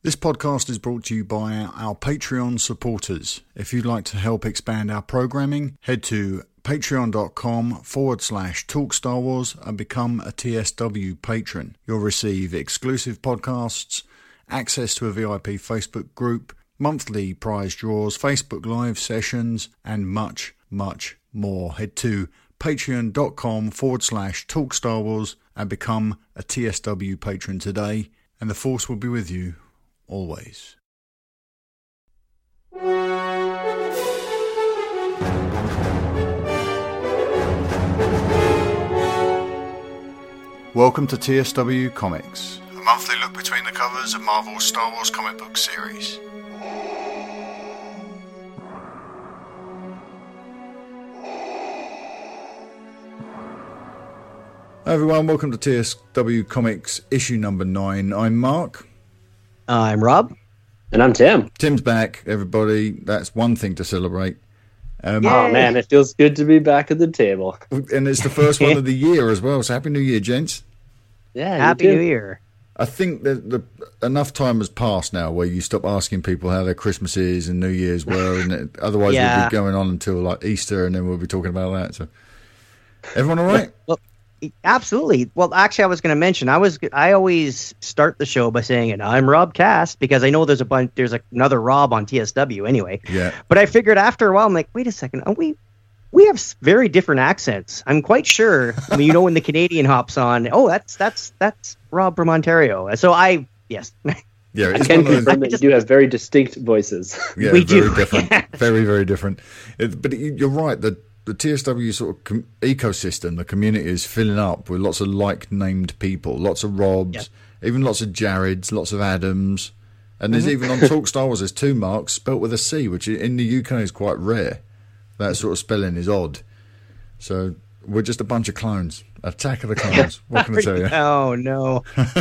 This podcast is brought to you by our Patreon supporters. If you'd like to help expand our programming, head to patreon.com/Talk Star Wars and become a TSW patron. You'll receive exclusive podcasts, access to a VIP Facebook group, monthly prize draws, Facebook Live sessions, and much, much more. Head to patreon.com/Talk Star Wars and become a TSW patron today, and the Force will be with you always. Welcome to TSW Comics, a monthly look between the covers of Marvel's Star Wars comic book series. Hi everyone, welcome to TSW Comics issue number 9. I'm Mark. I'm Rob. And I'm Tim. Tim's back, everybody. That's one thing to celebrate. Oh man, it feels good to be back at the table. And it's the first one of the year as well, so Happy New Year, gents. Yeah, Happy New Year. I think that enough time has passed now where you stop asking people how their Christmases and New Year's were, and otherwise we'll be going on until like Easter, and then we'll be talking about that. So, everyone all right? Well, absolutely. Well, actually, I was going to mention I always start the show by saying, "And I'm Rob Cast," because I know there's another Rob on TSW anyway. Yeah. But I figured after a while, I'm like, wait a second, we have very different accents. I'm quite sure. I mean, when the Canadian hops on, that's Rob from Ontario. So yes. Yeah, I can confirm that you do have very distinct voices. Yeah, we very do. different. Very, very different. But you're right. The TSW sort of ecosystem, the community is filling up with lots of like-named people, lots of Robs, even lots of Jareds, lots of Adams. And there's even on Talk Star Wars, there's 2 Marks spelt with a C, which in the UK is quite rare. That sort of spelling is odd. So we're just a bunch of clones. Attack of the clones. What can I tell you? Oh, no.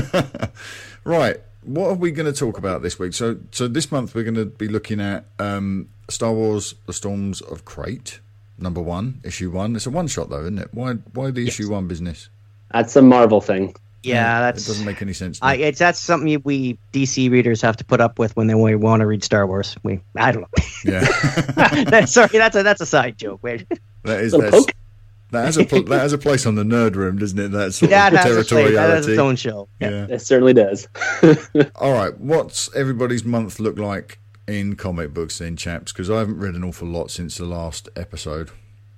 Right. What are we going to talk about this week? So this month we're going to be looking at Star Wars: The Storms of Krayt, number 1, issue 1. It's a one-shot though, isn't it? Why the issue 1 business? That's a Marvel thing. Yeah, it doesn't make any sense to me. that's something we DC readers have to put up with when they want to read Star Wars. I don't know. Yeah. Sorry, that's a side joke. Wait. That has a place on the Nerd Room, doesn't it? That sort of territoriality. That has its own show. Yeah. It certainly does. All right, what's everybody's month look like in comic books then, chaps? Because I haven't read an awful lot since the last episode.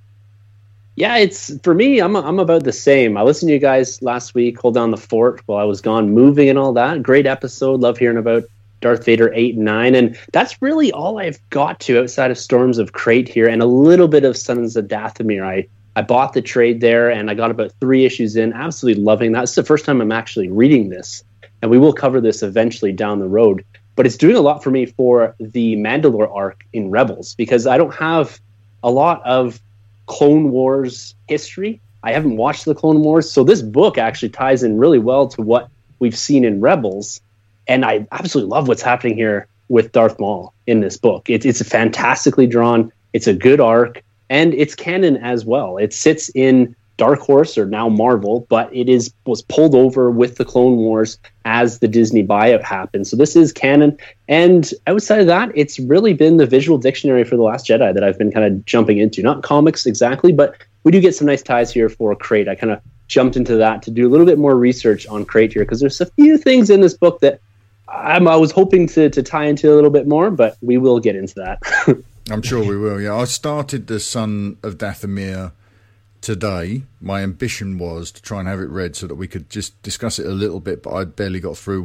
Yeah, it's for me. I'm about the same. I listened to you guys last week, Hold Down the Fort, while I was gone moving and all that. Great episode. Love hearing about Darth Vader 8 and 9, and that's really all I've got to outside of Storms of Krayt here, and a little bit of Sons of Dathomir. I bought the trade there, and I got about 3 issues in. Absolutely loving that. It's the first time I'm actually reading this, and we will cover this eventually down the road. But it's doing a lot for me for the Mandalore arc in Rebels, because I don't have a lot of Clone Wars history. I haven't watched the Clone Wars, so this book actually ties in really well to what we've seen in Rebels, and I absolutely love what's happening here with Darth Maul in this book. It's fantastically drawn, it's a good arc, and it's canon as well. It sits in Dark Horse, or now Marvel, but was pulled over with the Clone Wars as the Disney buyout happened. So this is canon. And outside of that, it's really been the visual dictionary for The Last Jedi that I've been kind of jumping into. Not comics exactly, but we do get some nice ties here for Krayt. I kind of jumped into that to do a little bit more research on Krayt here, because there's a few things in this book that I was hoping to tie into a little bit more, but we will get into that. I'm sure we will, yeah. I started the Son of Dathomir today. My ambition was to try and have it read so that we could just discuss it a little bit, but I barely got through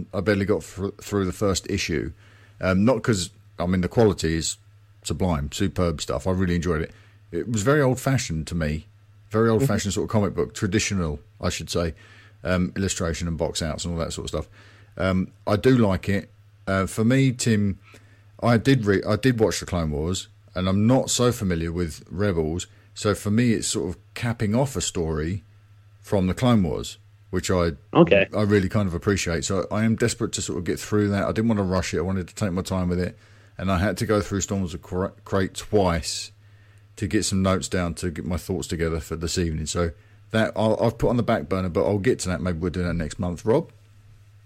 through the first issue. Not because, the quality is sublime, superb stuff. I really enjoyed it. It was very old-fashioned to me. Very old-fashioned sort of comic book, traditional, I should say, illustration and box outs and all that sort of stuff. I do like it. For me, Tim, I did watch the Clone Wars, and I'm not so familiar with Rebels. So for me, it's sort of capping off a story from the Clone Wars, which I really kind of appreciate. So I am desperate to sort of get through that. I didn't want to rush it. I wanted to take my time with it. And I had to go through Storms of Krayt twice to get some notes down, to get my thoughts together for this evening. So that I've put on the back burner, but I'll get to that. Maybe we'll do that next month. Rob?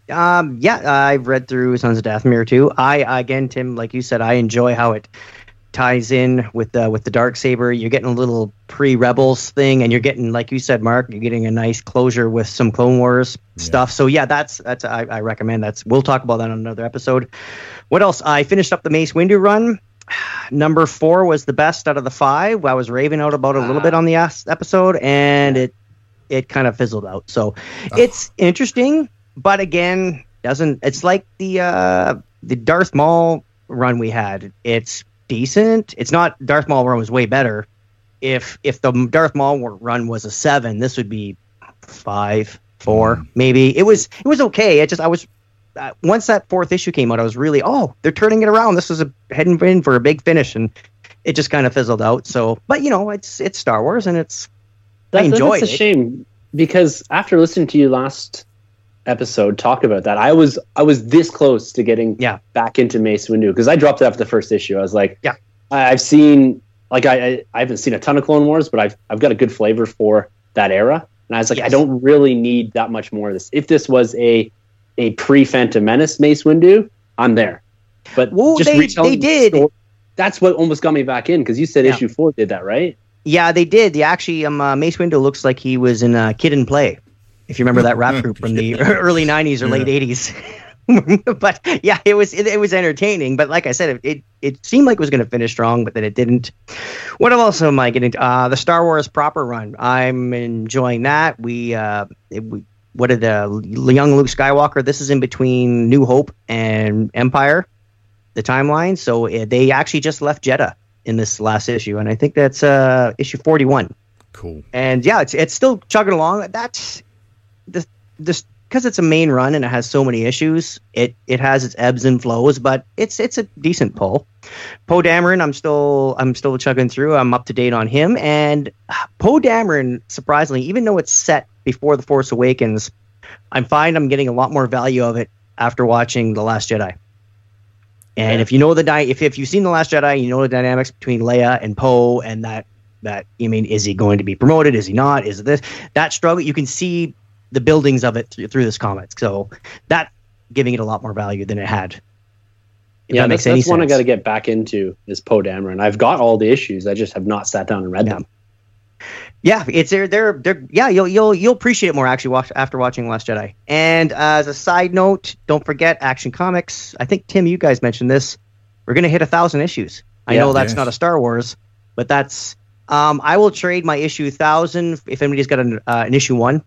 Yeah, I've read through Sons of Dathomir too. Again, Tim, like you said, I enjoy how it ties in with the Darksaber. You're getting a little pre-Rebels thing, and you're getting, like you said, Mark, you're getting a nice closure with some Clone Wars stuff. So yeah, that's I recommend. We'll talk about that on another episode. What else? I finished up the Mace Windu run. Number 4 was the best out of the 5. I was raving out about it a little bit on the episode, and it kind of fizzled out. So it's interesting, but again, it's like the Darth Maul run we had. It's decent. It's not, Darth Maul run was way better. If the Darth Maul run was a 7, this would be 5, 4 maybe. It was okay. I was once that 4th issue came out, I was really, they're turning it around. This is heading in for a big finish, and it just kind of fizzled out. So, but it's Star Wars, and I enjoy it. That's a shame, because after listening to you last episode talk about that, I was this close to getting back into Mace Windu, because I dropped it after the first issue. I was like, I've seen, like, I haven't seen a ton of Clone Wars, but I've got a good flavor for that era, and I was like, I don't really need that much more of this. If this was a pre-Phantom Menace Mace Windu, I'm there. But they did. That's what almost got me back in, because you said issue 4 did that, right? Yeah, they did. Actually, Mace Windu looks like he was in Kid and Play, if you remember that rap group from the early 90s or late 80s. But yeah, it was entertaining. But like I said, it seemed like it was going to finish strong, but then it didn't. What else am I getting? The Star Wars proper run. I'm enjoying that. What did young Luke Skywalker? This is in between New Hope and Empire, the timeline. So they actually just left Jeddah in this last issue, and I think that's issue 41. Cool. And yeah, it's still chugging along. That's this because it's a main run and it has so many issues. It has its ebbs and flows, but it's a decent pull. Poe Dameron, I'm still chugging through. I'm up to date on him, and Poe Dameron, surprisingly, even though it's set before The Force Awakens, I'm getting a lot more value of it after watching The Last Jedi. And if you know if you've seen The Last Jedi, you know the dynamics between Leia and Poe, and that is he going to be promoted? Is he not? Is it this? That struggle, you can see the buildings of it through this comic. So that giving it a lot more value than it had. That makes any sense. That's one I got to get back into, is Poe Dameron. I've got all the issues. I just have not sat down and read them. Yeah, it's they're you'll appreciate it more actually after watching Last Jedi. And as a side note, don't forget Action Comics. I think Tim, you guys mentioned this. We're gonna hit 1,000 issues. I know that's not a Star Wars, but that's I will trade my issue 1,000 if anybody's got an issue 1.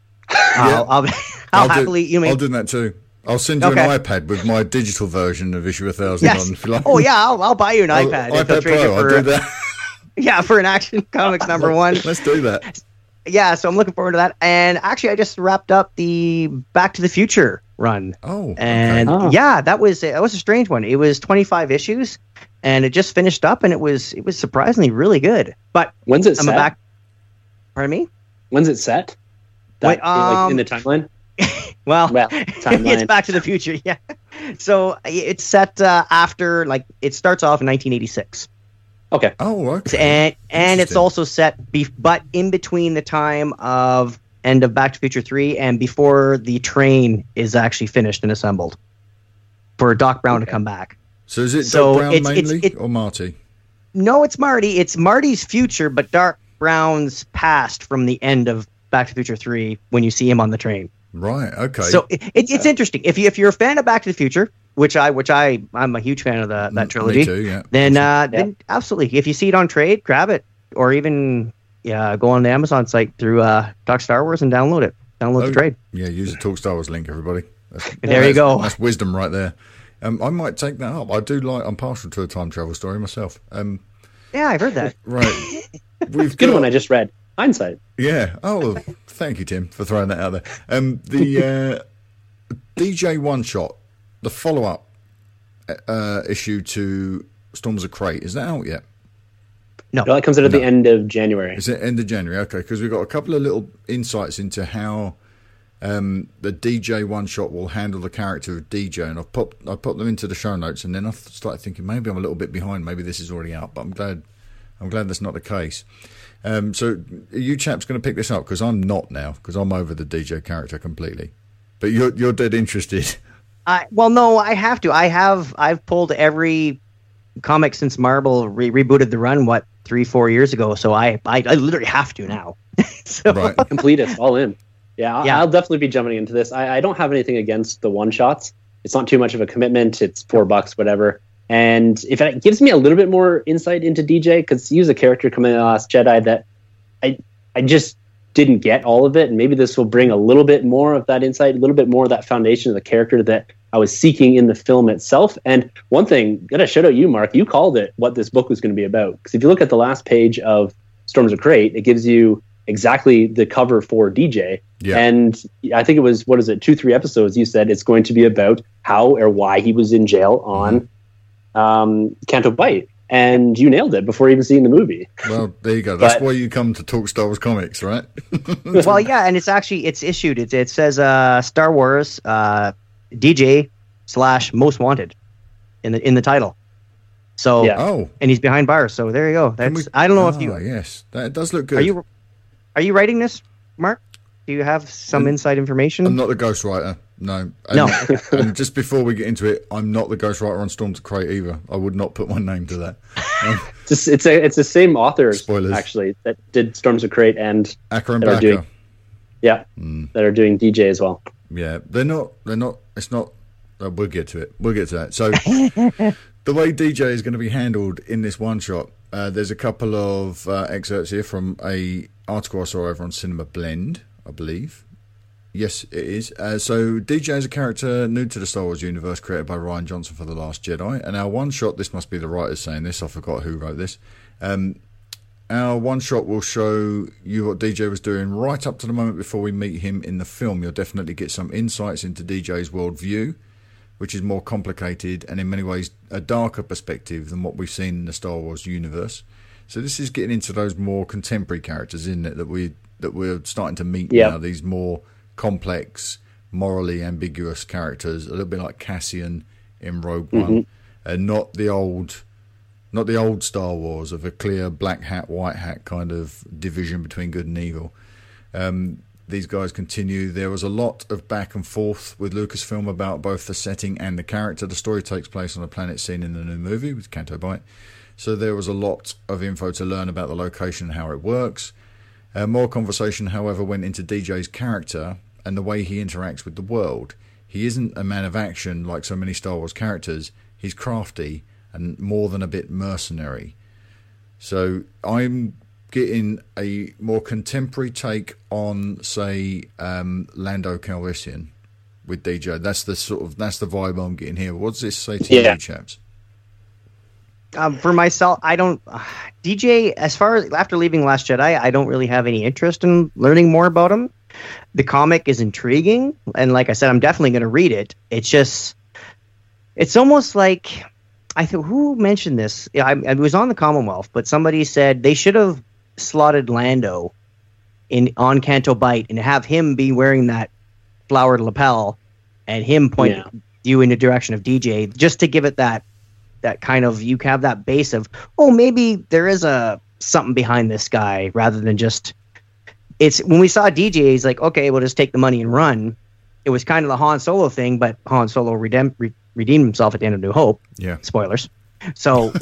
I'll happily. I'll do that too. I'll send you an iPad with my digital version of issue 1,000 on. If you like. Oh yeah, I'll buy you an iPad. iPad Pro. I'll do that. Yeah, for an Action Comics number 1. Let's do that. Yeah, so I'm looking forward to that. And actually, I just wrapped up the Back to the Future run. Oh, and that was a strange one. It was 25 issues, and it just finished up, and it was surprisingly really good. But when's it set? Pardon me? When's it set? Like in the timeline? Well, timeline. It's Back to the Future. Yeah. So it's set after, like, it starts off in 1986. Okay. Oh, okay. And it's also set, but in between the time of end of Back to the Future 3 and before the train is actually finished and assembled for Doc Brown to come back. So is it Doc Brown mainly or Marty? No, it's Marty. It's Marty's future, but Doc Brown's past from the end of Back to the Future 3 when you see him on the train. Right. Okay. So it's interesting. If you're a fan of Back to the Future, which I'm a huge fan of that trilogy. Me too, yeah. Then absolutely, if you see it on trade, grab it, or even go on the Amazon site through Talk Star Wars and download it. Download the trade. Yeah, use the Talk Star Wars link, everybody. There you go. That's wisdom right there. I might take that up. I'm partial to a time travel story myself. Yeah, I've heard that. Right. Good one I just read. Hindsight. Yeah. Oh, thank you, Tim, for throwing that out there. The DJ One Shot, the follow-up issue to Storms of Crate, is that out yet? No, that comes out at the end of January. Is it end of January? Okay, because we've got a couple of little insights into how the DJ One Shot will handle the character of DJ, and I put them into the show notes, and then I started thinking maybe I'm a little bit behind. Maybe this is already out, but I'm glad that's not the case. So are you chaps going to pick this up? Because I'm not now, because I'm over the DJ character completely. But you're dead interested. Well, no, I have to. I've pulled every comic since Marvel rebooted the run 3-4 years ago. So I literally have to now. So Right. Completist, all in. Yeah, I'll definitely be jumping into this. I don't have anything against the one shots. It's not too much of a commitment. It's $4, whatever. And if it gives me a little bit more insight into DJ, because he was a character coming in The Last Jedi that I just didn't get all of it, and maybe this will bring a little bit more of that insight, a little bit more of that foundation of the character that I was seeking in the film itself. And one thing, gotta shout out you, Mark, you called it what this book was going to be about. Because if you look at the last page of Storms of Crate, it gives you exactly the cover for DJ. Yeah. And I think it was, 2-3 episodes, you said it's going to be about how or why he was in jail on Canto Bight. And you nailed it before even seeing the movie. Well, there you go. That's why you come to talk Star Wars comics, right? Well, yeah, and it's issued. It says Star Wars DJ / Most Wanted in the title. So and he's behind bars. So there you go. I don't know if you. Yes, that does look good. Are you writing this, Mark? Do you have some inside information? I'm not the ghostwriter. No. And just before we get into it, I'm not the ghostwriter on Storms of Crate either. I would not put my name to that. It's the same author, spoilers, actually, that did Storms of Crate and Acker and Backer. That are doing DJ as well. Yeah, they're not. It's not. We'll get to it. We'll get to that. So the way DJ is going to be handled in this one shot, there's a couple of excerpts here from a article I saw over on Cinema Blend, I believe. Yes, it is. So DJ is a character new to the Star Wars universe, created by Rian Johnson for The Last Jedi. And our one shot, this must be the writers saying this, I forgot who wrote this. Our one shot will show you what DJ was doing right up to the moment before we meet him in the film. You'll definitely get some insights into DJ's worldview, which is more complicated and in many ways a darker perspective than what we've seen in the Star Wars universe. So this is getting into those more contemporary characters, isn't it, that we're starting to meet now, these more complex, morally ambiguous characters, a little bit like Cassian in Rogue One, and not the old Star Wars of a clear black hat, white hat kind of division between good and evil. These guys continue. There was a lot of back and forth with Lucasfilm about both the setting and the character. The story takes place on a planet seen in the new movie with Canto Bight. So there was a lot of info to learn about the location and how it works. More conversation, however, went into DJ's character and the way he interacts with the world. He isn't a man of action like so many Star Wars characters. He's crafty and more than a bit mercenary. So I'm getting a more contemporary take on, say, Lando Calrissian with DJ. That's the vibe I'm getting here. What does this say to you, chaps? For myself, I don't. DJ, as far as after leaving Last Jedi, I don't really have any interest in learning more about him. The comic is intriguing, and like I said, I'm definitely going to read it. It's almost like, I thought, who mentioned this? It was on the Commonwealth, but somebody said they should have slotted Lando on Canto Bight and have him be wearing that flowered lapel and him point you in the direction of DJ, just to give it that kind of, you have that base of, oh, maybe there is something behind this guy, rather than just, it's when we saw DJ, he's like, okay, we'll just take the money and run. It was kind of the Han Solo thing, but Han Solo redeemed himself at the end of New Hope. Yeah. Spoilers. So,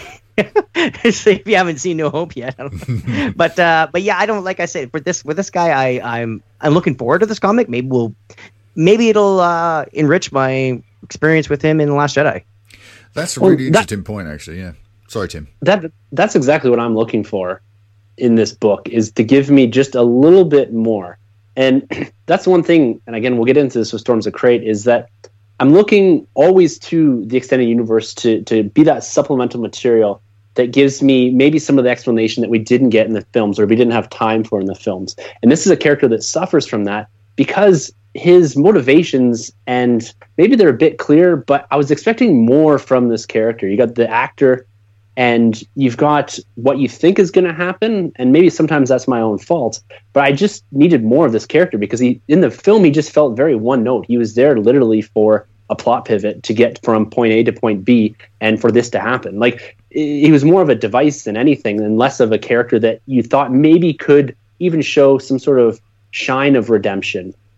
if you haven't seen New Hope yet, but yeah, I don't, like I said, with this guy, I'm looking forward to this comic. Maybe it'll enrich my experience with him in The Last Jedi. That's a really interesting point, actually. Yeah. Sorry, Tim. That's exactly what I'm looking for in this book, is to give me just a little bit more. And that's one thing, and again, we'll get into this with Storms of Crate, is that I'm looking always to the extended universe to be that supplemental material that gives me maybe some of the explanation that we didn't get in the films, or we didn't have time for in the films. And this is a character that suffers from that because his motivations, and maybe they're a bit clear, but I was expecting more from this character. You got the actor, and you've got what you think is going to happen, and maybe sometimes that's my own fault, but I just needed more of this character, because in the film he just felt very one note. He was there literally for a plot pivot to get from point A to point B, and for this to happen. Like, he was more of a device than anything, and less of a character that you thought maybe could even show some sort of shine of redemption.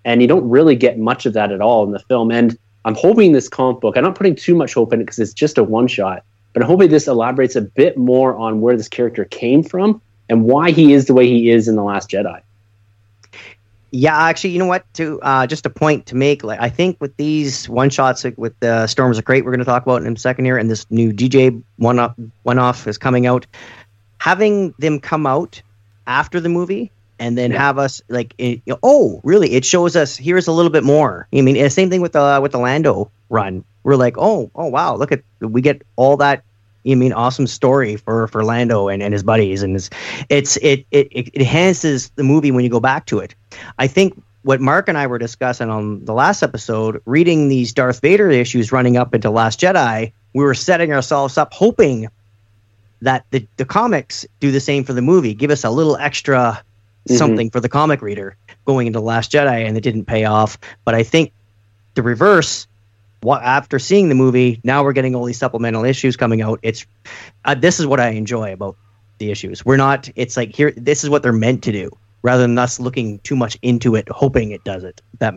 and you don't really get much of that at all in the film. And I'm hoping this comic book, I'm not putting too much hope in it because it's just a one-shot, but I'm hoping this elaborates a bit more on where this character came from and why he is the way he is in The Last Jedi. Yeah, actually, you know what? To just a point to make, like I think with these one shots, like with the Storms of Crate, we're going to talk about in a second here, and this new DJ one-off is coming out. Having them come out after the movie and then have us like, oh, really? It shows us here's a little bit more. I mean, same thing with the Lando run. We're like, oh wow, look at we get all that. You mean awesome story for Lando and his buddies, and it enhances the movie when you go back to it. I think what Mark and I were discussing on the last episode, reading these Darth Vader issues running up into Last Jedi, we were setting ourselves up hoping that the comics do the same for the movie, give us a little extra something for the comic reader going into Last Jedi, and it didn't pay off. But I think the reverse. After seeing the movie, now we're getting all these supplemental issues coming out. It's this is what I enjoy about the issues. We're not. It's like here. This is what they're meant to do, rather than us looking too much into it, hoping it does it. That.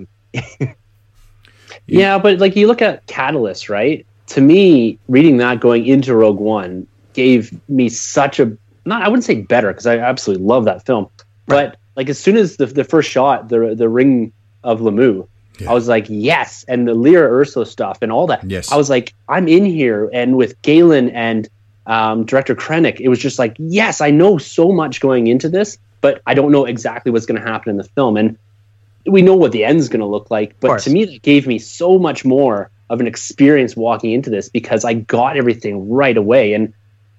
Yeah, but like you look at Catalyst, right? To me, reading that going into Rogue One gave me such a I wouldn't say better because I absolutely love that film, but like as soon as the first shot, the Ring of Lamu. Yeah. I was like, yes, and the Lyra Urso stuff and all that. Yes. I was like, I'm in here, and with Galen and director Krennic, it was just like, yes, I know so much going into this, but I don't know exactly what's going to happen in the film, and we know what the end's going to look like. But to me, that gave me so much more of an experience walking into this because I got everything right away. And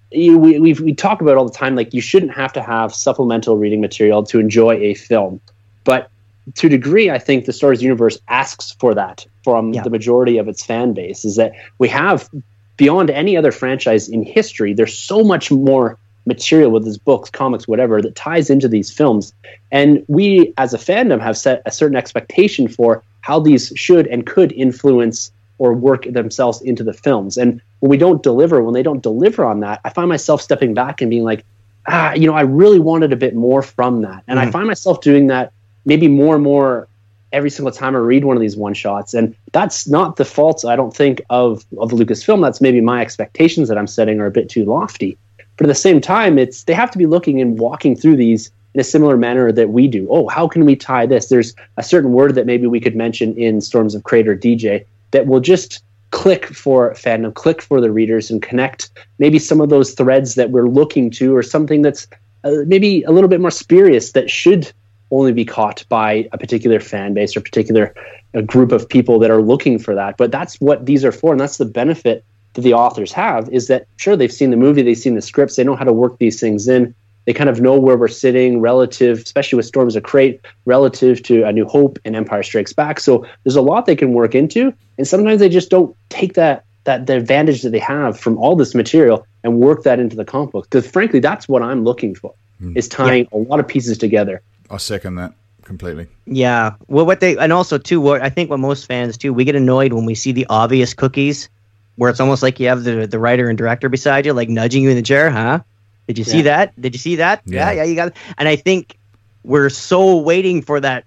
we talk about it all the time, like you shouldn't have to have supplemental reading material to enjoy a film, but to a degree, I think the Star Wars universe asks for that from the majority of its fan base, is that we have, beyond any other franchise in history, there's so much more material with his books, comics, whatever, that ties into these films. And we, as a fandom, have set a certain expectation for how these should and could influence or work themselves into the films. And when they don't deliver on that, I find myself stepping back and being like, I really wanted a bit more from that. And I find myself doing that maybe more and more every single time I read one of these one-shots. And that's not the fault, I don't think, of Lucasfilm. That's maybe my expectations that I'm setting are a bit too lofty. But at the same time, they have to be looking and walking through these in a similar manner that we do. Oh, how can we tie this? There's a certain word that maybe we could mention in Storms of Crate or DJ that will just click for fandom, click for the readers, and connect maybe some of those threads that we're looking to, or something that's maybe a little bit more spurious that should only be caught by a particular fan base or particular group of people that are looking for that. But that's what these are for, and that's the benefit that the authors have, is that, sure, they've seen the movie, they've seen the scripts, they know how to work these things in. They kind of know where we're sitting relative, especially with Storms of Crate, relative to A New Hope and Empire Strikes Back. So there's a lot they can work into, and sometimes they just don't take the advantage that they have from all this material and work that into the comic book. Because frankly, that's what I'm looking for, is tying a lot of pieces together. I second that completely. Yeah. Well, and also too, what I think what most fans too, we get annoyed when we see the obvious cookies, where it's almost like you have the writer and director beside you, like nudging you in the chair. Huh? Did you see that? Did you see that? Yeah, you got it. And I think we're so waiting for that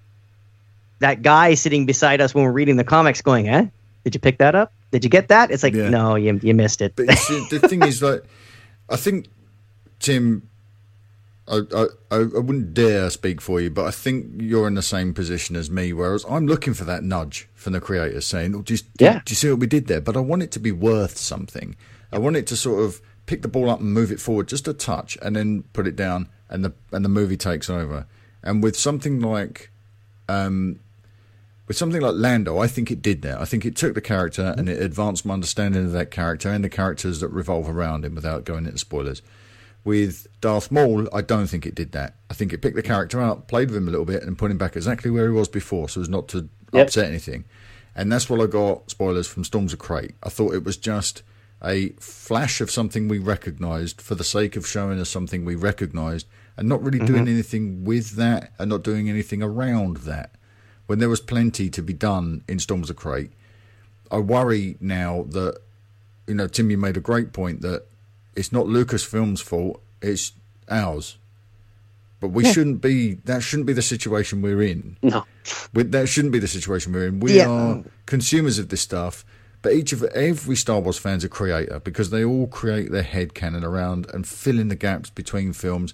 guy sitting beside us when we're reading the comics, going, "Huh? Did you pick that up? Did you get that?" It's like, no, you missed it. But see, the thing is, like, I think Tim. I wouldn't dare speak for you, but I think you're in the same position as me, whereas I'm looking for that nudge from the creators saying, do you see what we did there? But I want it to be worth something. I want it to sort of pick the ball up and move it forward just a touch and then put it down, and the movie takes over. And with something like Lando, I think it did that. I think it took the character and it advanced my understanding of that character and the characters that revolve around him without going into spoilers. With Darth Maul, I don't think it did that. I think it picked the character up, played with him a little bit, and put him back exactly where he was before, so as not to upset anything. And that's what I got, spoilers, from Storms of Crate. I thought it was just a flash of something we recognised for the sake of showing us something we recognised, and not really doing anything with that, and not doing anything around that. When there was plenty to be done in Storms of Crate, I worry now that, Tim, you made a great point that it's not Lucasfilm's fault, it's ours. But we shouldn't be. That shouldn't be the situation we're in. No, that shouldn't be the situation we're in. We are consumers of this stuff. But every Star Wars fan's a creator because they all create their headcanon around and fill in the gaps between films.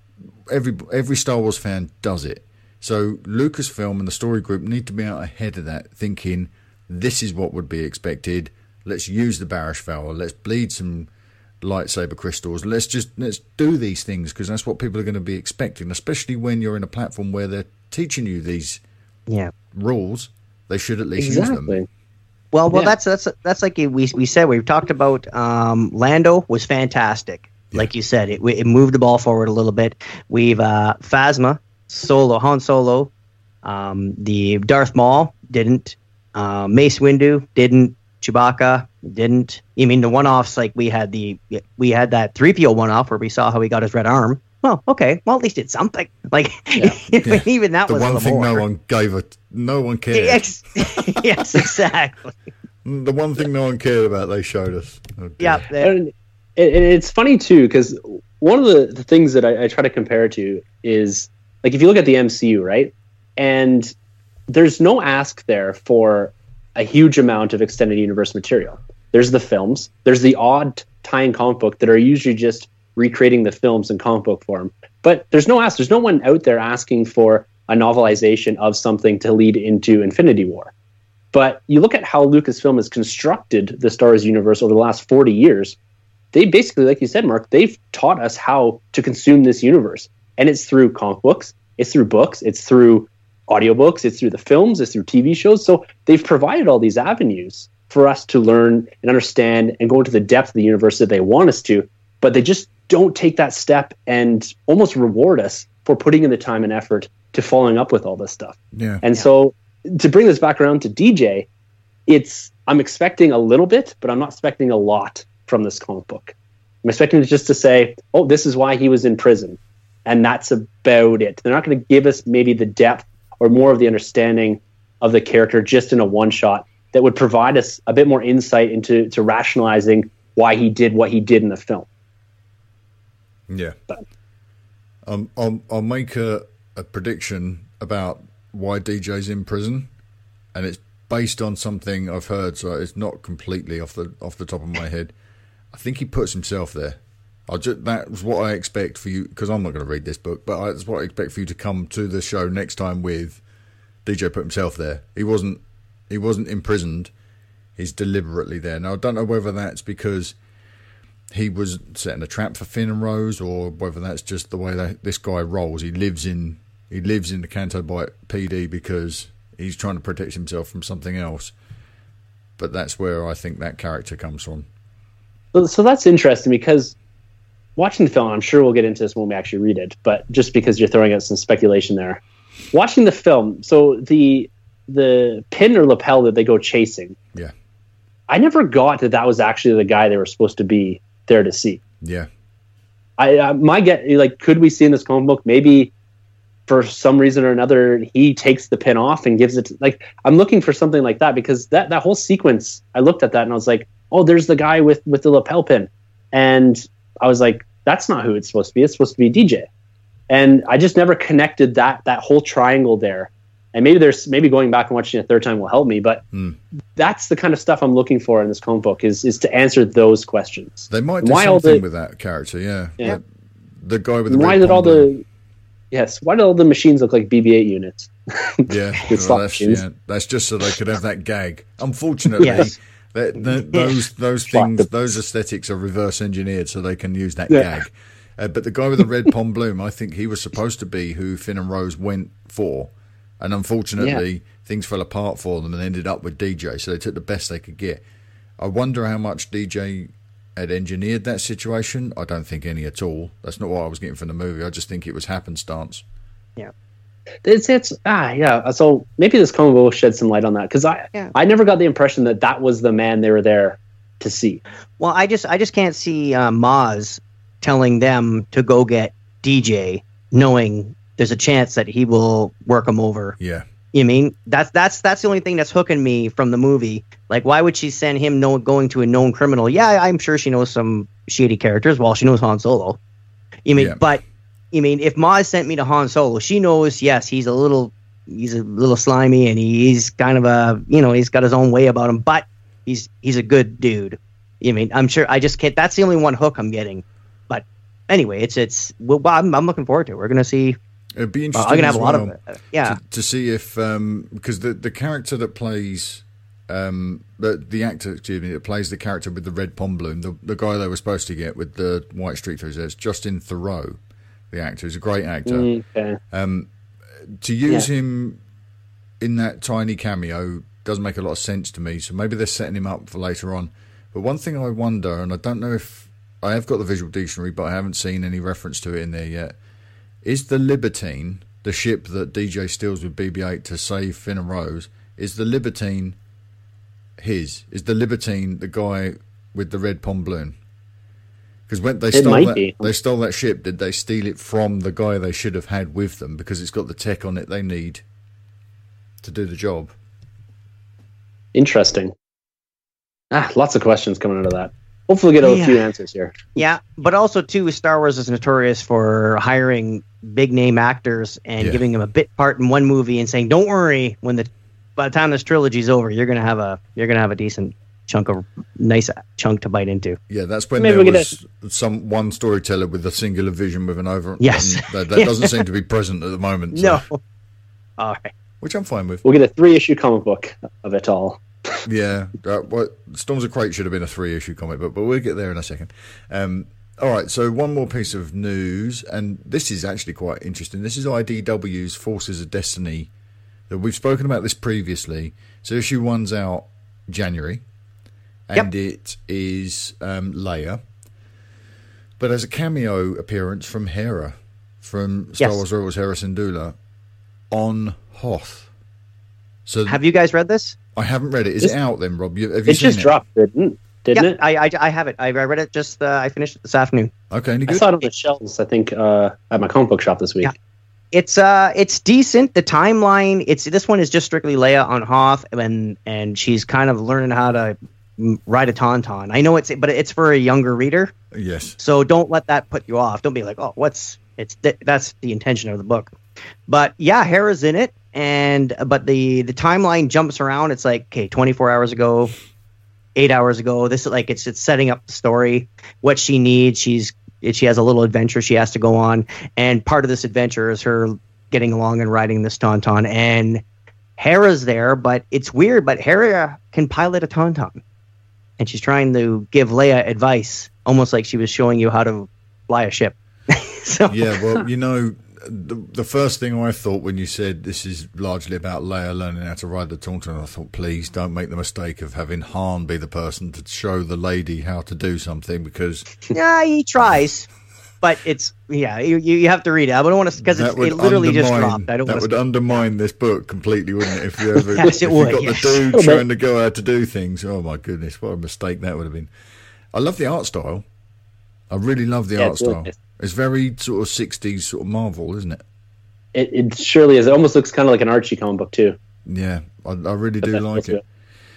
Every Star Wars fan does it. So Lucasfilm and the story group need to be out ahead of that, thinking this is what would be expected. Let's use the Barash Vowel. Let's bleed some lightsaber crystals. Let's do these things because that's what people are going to be expecting. Especially when you're in a platform where they're teaching you these rules, they should at least use them. Well, that's like we said. We've talked about Lando was fantastic. Yeah. Like you said, it moved the ball forward a little bit. We've Phasma, Han Solo, the Darth Maul didn't, Mace Windu didn't, Chewbacca didn't. You mean the one-offs? Like we had that 3PO one-off where we saw how he got his red arm. Well, okay. Well, at least it's something. Like even that was the one thing no one cared. Yes, exactly. The one thing no one cared about, they showed us. Oh, and it's funny too because one of the things that I try to compare to is like if you look at the MCU, right? And there's no ask there for a huge amount of extended universe material. There's the films. There's the odd tie-in comic book that are usually just recreating the films in comic book form. But there's no ask. There's no one out there asking for a novelization of something to lead into Infinity War. But you look at how Lucasfilm has constructed the Star Wars universe over the last 40 years. They basically, like you said, Mark, they've taught us how to consume this universe. And it's through comic books. It's through books. It's through audiobooks. It's through the films. It's through TV shows. So they've provided all these avenues for us to learn and understand and go into the depth of the universe that they want us to. But they just don't take that step and almost reward us for putting in the time and effort to following up with all this stuff. Yeah. And so to bring this back around to DJ, I'm expecting a little bit, but I'm not expecting a lot from this comic book. I'm expecting it just to say, oh, this is why he was in prison. And that's about it. They're not going to give us maybe the depth or more of the understanding of the character just in a one-shot that would provide us a bit more insight into rationalizing why he did what he did in the film. Yeah. I'll make a prediction about why DJ's in prison, and it's based on something I've heard, so it's not completely off the top of my head. I think he puts himself there. That was what I expect for you, because I'm not going to read this book, but that's what I expect for you to come to the show next time with DJ put himself there. He wasn't imprisoned. He's deliberately there. Now, I don't know whether that's because he was setting a trap for Finn and Rose, or whether that's just the way that this guy rolls. He lives in the Canto Bight PD because he's trying to protect himself from something else. But that's where I think that character comes from. So that's interesting because watching the film, I'm sure we'll get into this when we actually read it, but just because you're throwing out some speculation there. Watching the film, so the pin or lapel that they go chasing, yeah, I never got that was actually the guy they were supposed to be there to see. Yeah. My get, like, could we see in this comic book, maybe for some reason or another, he takes the pin off and gives it to, like, I'm looking for something like that because that whole sequence, I looked at that and I was like, oh, there's the guy with the lapel pin. And I was like, that's not who it's supposed to be. It's supposed to be DJ. And I just never connected that whole triangle there. And maybe going back and watching it a third time will help me, but that's the kind of stuff I'm looking for in this comic book is to answer those questions. They might do something with that character, yeah. The guy with the why did all the machines look like BB-8 units? Yeah, that's just so they could have that gag. Unfortunately, those things, those aesthetics are reverse engineered so they can use that gag. But the guy with the red pom bloom, I think he was supposed to be who Finn and Rose went for. And unfortunately, things fell apart for them and ended up with DJ. So they took the best they could get. I wonder how much DJ had engineered that situation. I don't think any at all. That's not what I was getting from the movie. I just think it was happenstance. Yeah. So maybe this comic book will shed some light on that because I never got the impression that was the man they were there to see. Well, I just can't see Maz telling them to go get DJ, knowing there's a chance that he will work him over. Yeah. You mean that's the only thing that's hooking me from the movie. Like, why would she send him going to a known criminal? Yeah, I'm sure she knows some shady characters. Well, she knows Han Solo. But I mean, if Maz sent me to Han Solo, she knows, yes, he's a little slimy, and he's kind of a, he's got his own way about him, but he's a good dude. I mean, I'm sure I just can't. That's the only one hook I'm getting. But anyway, I'm looking forward to it. We're gonna see. It'd be interesting. I'm gonna have a lot of it. Yeah, to see if because the character that plays the actor, excuse me, that plays the character with the red pom bloom, the guy they were supposed to get with the white streak through his hair, it's Justin Theroux, the actor. He's a great actor. Okay. To use him in that tiny cameo doesn't make a lot of sense to me. So maybe they're setting him up for later on. But one thing I wonder, and I don't know if I have got the visual dictionary, but I haven't seen any reference to it in there yet. Is the Libertine, the ship that DJ steals with BB-8 to save Finn and Rose, is the Libertine his? Is the Libertine the guy with the red pom bloom? Because when they stole that ship, did they steal it from the guy they should have had with them because it's got the tech on it they need to do the job? Interesting. Lots of questions coming out of that. Hopefully get a few answers here. Yeah, but also, too, Star Wars is notorious for hiring big-name actors and giving them a bit part in one movie and saying, don't worry, by the time this trilogy's over, you're gonna have a decent nice chunk to bite into. Yeah, that's when there was one storyteller with a singular vision with an over. Yes. That doesn't seem to be present at the moment. So. No. All right. Which I'm fine with. We'll get a 3-issue comic book of it all. Yeah. Storms of Crate should have been a 3-issue comic book, but we'll get there in a second. All right, so one more piece of news, and this is actually quite interesting. This is IDW's Forces of Destiny. We've spoken about this previously. So issue 1's out January. And it is Leia, but as a cameo appearance from Hera, from Star Wars Rebels, Hera Syndulla, on Hoth. So have you guys read this? I haven't read it. Is it out then, Rob? Have you seen it? It just dropped, didn't it? I have it. I read it just. I finished it this afternoon. Okay, any good? I saw it on the shelves, I think, at my comic book shop this week. Yeah. It's decent. The timeline. This one is just strictly Leia on Hoth, and she's kind of learning how to ride a tauntaun. I know but it's for a younger reader. Yes. So don't let that put you off. Don't be like, oh, that's the intention of the book. But yeah, Hera's in it, but the timeline jumps around. It's like, okay, 24 hours ago, 8 hours ago. This is like it's setting up the story, what she needs. She has a little adventure she has to go on, and part of this adventure is her getting along and riding this tauntaun. And Hera's there, but it's weird. But Hera can pilot a tauntaun. And she's trying to give Leia advice, almost like she was showing you how to fly a ship. So. Yeah, well, the first thing I thought when you said this is largely about Leia learning how to ride the tauntaun, I thought, please don't make the mistake of having Han be the person to show the lady how to do something, because... Yeah, he tries. But it's, you have to read it. I don't want to, because it literally just dropped. That would undermine this book completely, wouldn't it? If you ever, yes, it would. Got the dude trying to go out to do things. Oh my goodness, what a mistake that would have been. I love the art style. I really love the art style. It's very sort of 60s sort of Marvel, isn't it? It surely is. It almost looks kind of like an Archie comic book too. Yeah, I really do like it.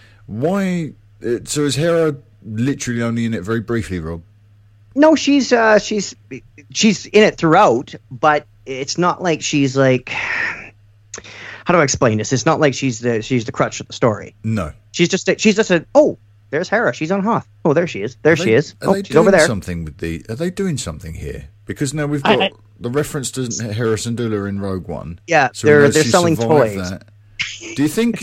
Why? So is Hera literally only in it very briefly, Rob? No, she's in it throughout, but it's not like she's like. How do I explain this? It's not like she's the crutch of the story. No, she's just a there's Hera. She's on Hoth. Oh, there she is. She is. She's over there. Are they doing something here? Because now we've got the reference to Hera Syndulla in Rogue One. Yeah, so they're selling toys. That. Do you think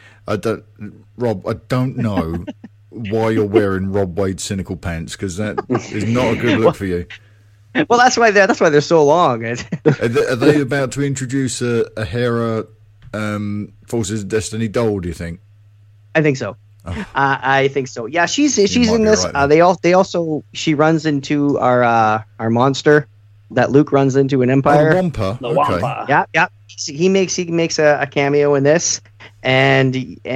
Rob? I don't know why you're wearing Rob Wade cynical pants, because that is not a good look for you. Well, that's why they're so long. Are they about to introduce a Hera Forces of Destiny doll? Do you think? I think so. Oh. I think so. Yeah, she's in this. Right, she runs into our monster that Luke runs into in Empire. Wampa. The Wampa. Yeah. He makes a cameo in this, and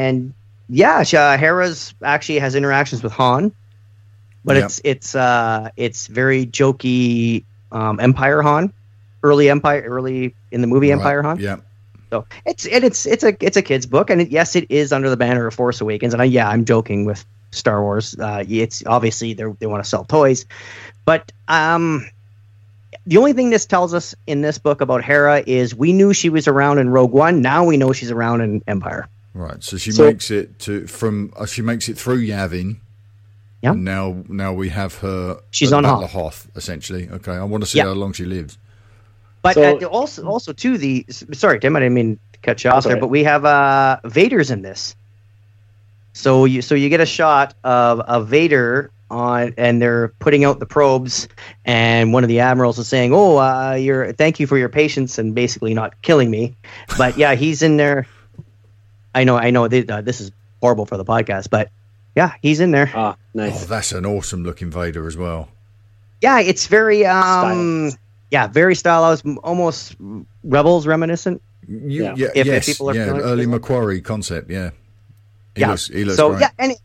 Hera's actually has interactions with Han, but it's very jokey Empire Han, early in the movie Empire Han. Yeah. So it's a kid's book, and it is under the banner of Force Awakens. And I'm joking with Star Wars. It's obviously they want to sell toys, but the only thing this tells us in this book about Hera is we knew she was around in Rogue One. Now we know she's around in Empire. Right. So she makes it she makes it through Yavin. Yeah. And now we have her. She's on Battle of Hoth. Hoth, essentially. Okay. I want to see how long she lives. But also too, sorry, Tim, I didn't mean to cut you off there, but we have Vader's in this. So you get a shot of Vader and they're putting out the probes, and one of the admirals is saying, thank you for your patience and basically not killing me. But yeah, he's in there. I know this is horrible for the podcast, but yeah, he's in there. Ah, nice. Oh, that's an awesome looking Vader as well. Yeah, it's very Stylized. very stylized, almost Rebels reminiscent. If people are familiar early with Macquarie concept. Yeah, he looks so great.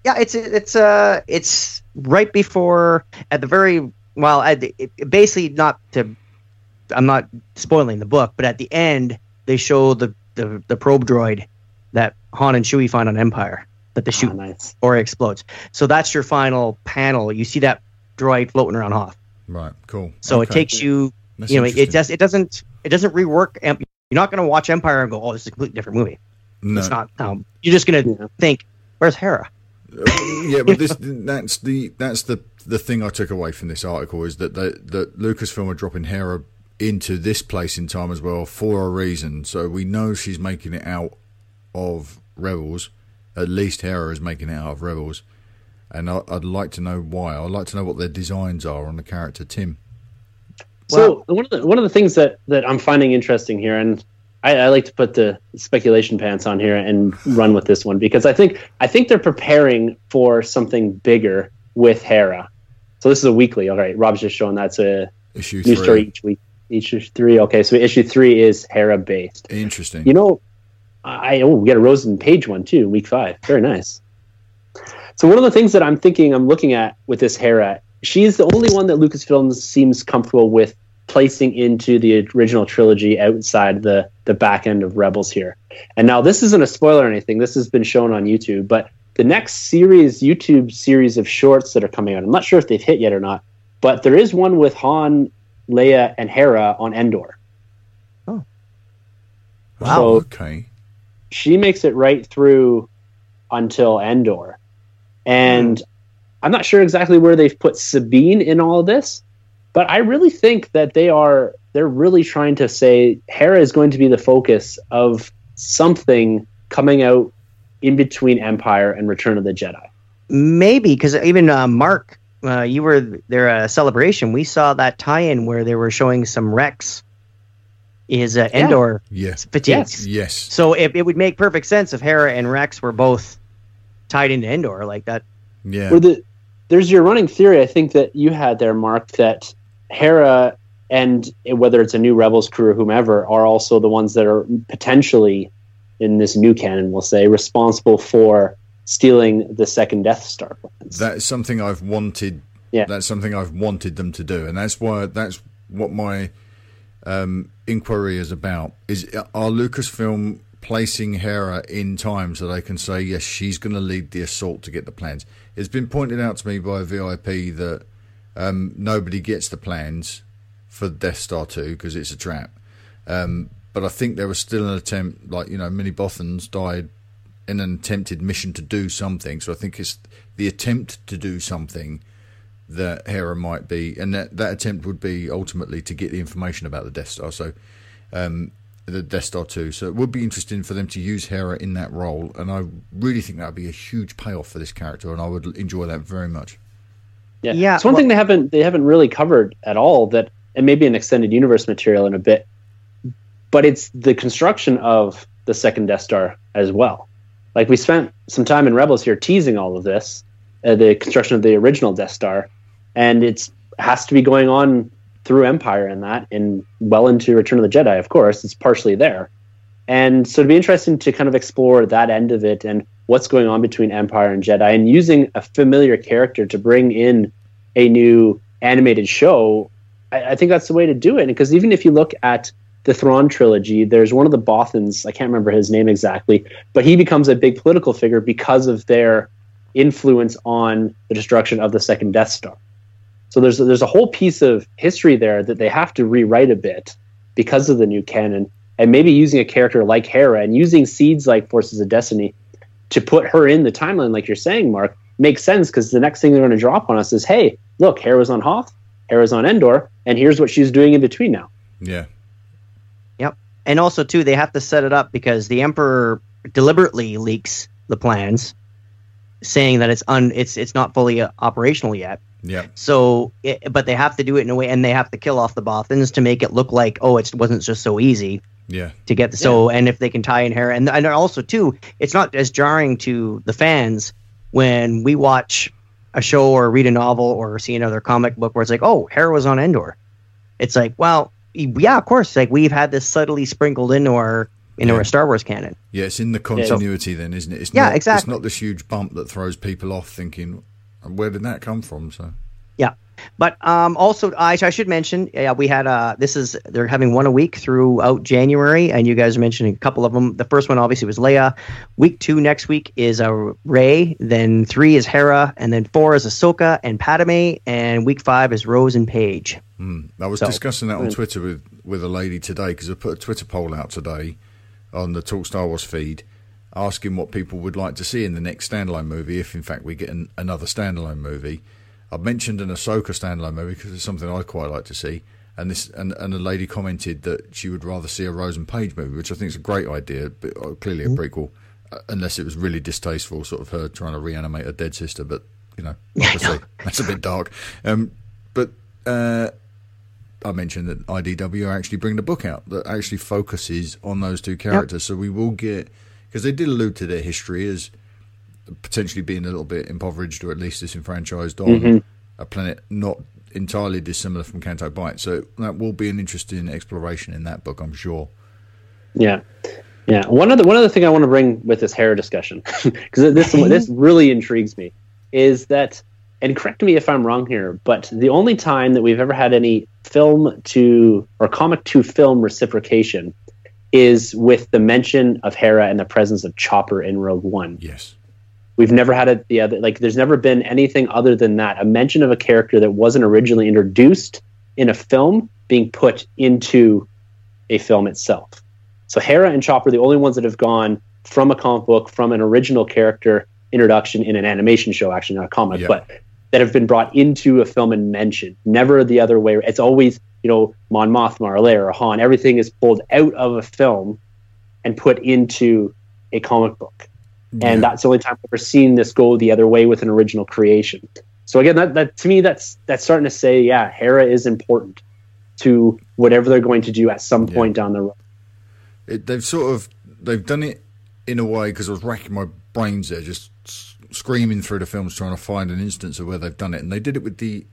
It's right before basically not to. I'm not spoiling the book, but at the end they show the probe droid that Han and Chewie find on Empire that they shoot or it explodes. So that's your final panel. You see that droid floating around Hoth. Right. Cool. So it takes you. That's it doesn't rework. You're not going to watch Empire and go, "Oh, this is a completely different movie." No. It's not. You're just going to think, "Where's Hera?" Yeah, but that's the thing I took away from this article is that that Lucasfilm are dropping Hera into this place in time as well for a reason. So we know she's making it out of Rebels. At least Hera is making it out of Rebels, and I'd like to know why. I'd like to know what their designs are on the character Tim. So one of the things that I'm finding interesting here, and I like to put the speculation pants on here and run with this one, because I think they're preparing for something bigger with Hera. So this is a weekly. All right, Rob's just showing that's a issue new 3. story each week. Issue 3. Okay, so issue 3 is Hera based. Interesting. We got a Rosen page one too, week 5. Very nice. So one of the things that I'm looking at with this Hera, she's the only one that Lucasfilm seems comfortable with placing into the original trilogy outside the back end of Rebels here. And now this isn't a spoiler or anything. This has been shown on YouTube, but the next YouTube series of shorts that are coming out, I'm not sure if they've hit yet or not, but there is one with Han, Leia, and Hera on Endor. Oh. Wow. So okay. She makes it right through until Endor. And I'm not sure exactly where they've put Sabine in all of this, but I really think that they're really trying to say Hera is going to be the focus of something coming out in between Empire and Return of the Jedi. Maybe, because even Mark, you were there at a celebration. We saw that tie-in where they were showing some Rex is Endor fatigues. Yes. So it would make perfect sense if Hera and Rex were both tied into Endor like that. Yeah. There's your running theory, I think, that you had there, Mark, that Hera and whether it's a new Rebels crew or whomever are also the ones that are potentially, in this new canon, we'll say, responsible for stealing the second Death Star plans. That's something I've wanted. Yeah. That's something I've wanted them to do, and that's what my inquiry is about. Are Lucasfilm placing Hera in time so they can say, yes, she's going to lead the assault to get the plans? It's been pointed out to me by a VIP that nobody gets the plans for Death Star 2 because it's a trap. But I think there was still an attempt, Minnie Bothans died in an attempted mission to do something. So I think it's the attempt to do something that Hera might be, and that attempt would be ultimately to get the information about the Death Star. So the Death Star 2. So it would be interesting for them to use Hera in that role, and I really think that would be a huge payoff for this character, and I would enjoy that very much. Yeah. It's one thing they haven't really covered at all, that, and maybe an extended universe material in a bit, but it's the construction of the second Death Star as well. Like, we spent some time in Rebels here teasing all of this, the construction of the original Death Star, and it has to be going on through Empire and well into Return of the Jedi, of course. It's partially there. And so it'd be interesting to kind of explore that end of it and what's going on between Empire and Jedi, and using a familiar character to bring in a new animated show. I think that's the way to do it. Because even if you look at the Thrawn trilogy, there's one of the Bothans, I can't remember his name exactly, but he becomes a big political figure because of their influence on the destruction of the second Death Star. So there's a whole piece of history there that they have to rewrite a bit because of the new canon, and maybe using a character like Hera and using seeds like Forces of Destiny to put her in the timeline, like you're saying, Mark, makes sense, because the next thing they're going to drop on us is, hey, look, Hera's on Hoth, Hera's on Endor, and here's what she's doing in between now. Yeah. Yep. And also, too, they have to set it up because the Emperor deliberately leaks the plans, saying that it's not fully operational yet. Yeah. So, but they have to do it in a way, and they have to kill off the Bothans to make it look like, oh, it wasn't just so easy. Yeah. To get and if they can tie in Hera, and also too, it's not as jarring to the fans when we watch a show or read a novel or see another comic book where it's like, oh, Hera was on Endor. It's like, well, yeah, of course. Like, we've had this subtly sprinkled into our Star Wars canon. Yeah, it's in the continuity then, isn't it? It's yeah, not, exactly. It's not this huge bump that throws people off thinking, where did that come from? So. Yeah. But also, I should mention, we had they're having one a week throughout January, and you guys are mentioning a couple of them. The first one obviously was Leia. Week 2 next week is Rey. Then 3 is Hera, and then 4 is Ahsoka and Padme, and week 5 is Rose and Paige. I was discussing that on Twitter with a lady today, because I put a Twitter poll out today on the Talk Star Wars feed, asking what people would like to see in the next standalone movie, if in fact we get another standalone movie. I've mentioned an Ahsoka standalone movie because it's something I'd quite like to see, and a lady commented that she would rather see a Rose and Paige movie, which I think is a great idea, but clearly a prequel, unless it was really distasteful, sort of her trying to reanimate a dead sister. But obviously that's a bit dark. But I mentioned that IDW are actually bringing a book out that actually focuses on those two characters, so we will get, because they did allude to their history as potentially being a little bit impoverished or at least disenfranchised on a planet not entirely dissimilar from Canto Bight. So that will be an interesting exploration in that book, I'm sure. Yeah. One other thing I want to bring with this Hera discussion, because this really intrigues me, is that, and correct me if I'm wrong here, but the only time that we've ever had any film to or comic to film reciprocation is with the mention of Hera and the presence of Chopper in Rogue One. Yes. We've never had it the other, like, there's never been anything other than that, a mention of a character that wasn't originally introduced in a film being put into a film itself. So Hera and Chopper are the only ones that have gone from a comic book, from an original character introduction in an animation show, actually not a comic, but that have been brought into a film and mentioned. Never the other way. It's always, Mon Mothma or Leia or Han. Everything is pulled out of a film and put into a comic book. And that's the only time I've ever seen this go the other way with an original creation. So again, that to me, that's starting to say, Hera is important to whatever they're going to do at some point down the road. They've done it in a way, because I was racking my brains there, just screaming through the films trying to find an instance of where they've done it. And they did it with the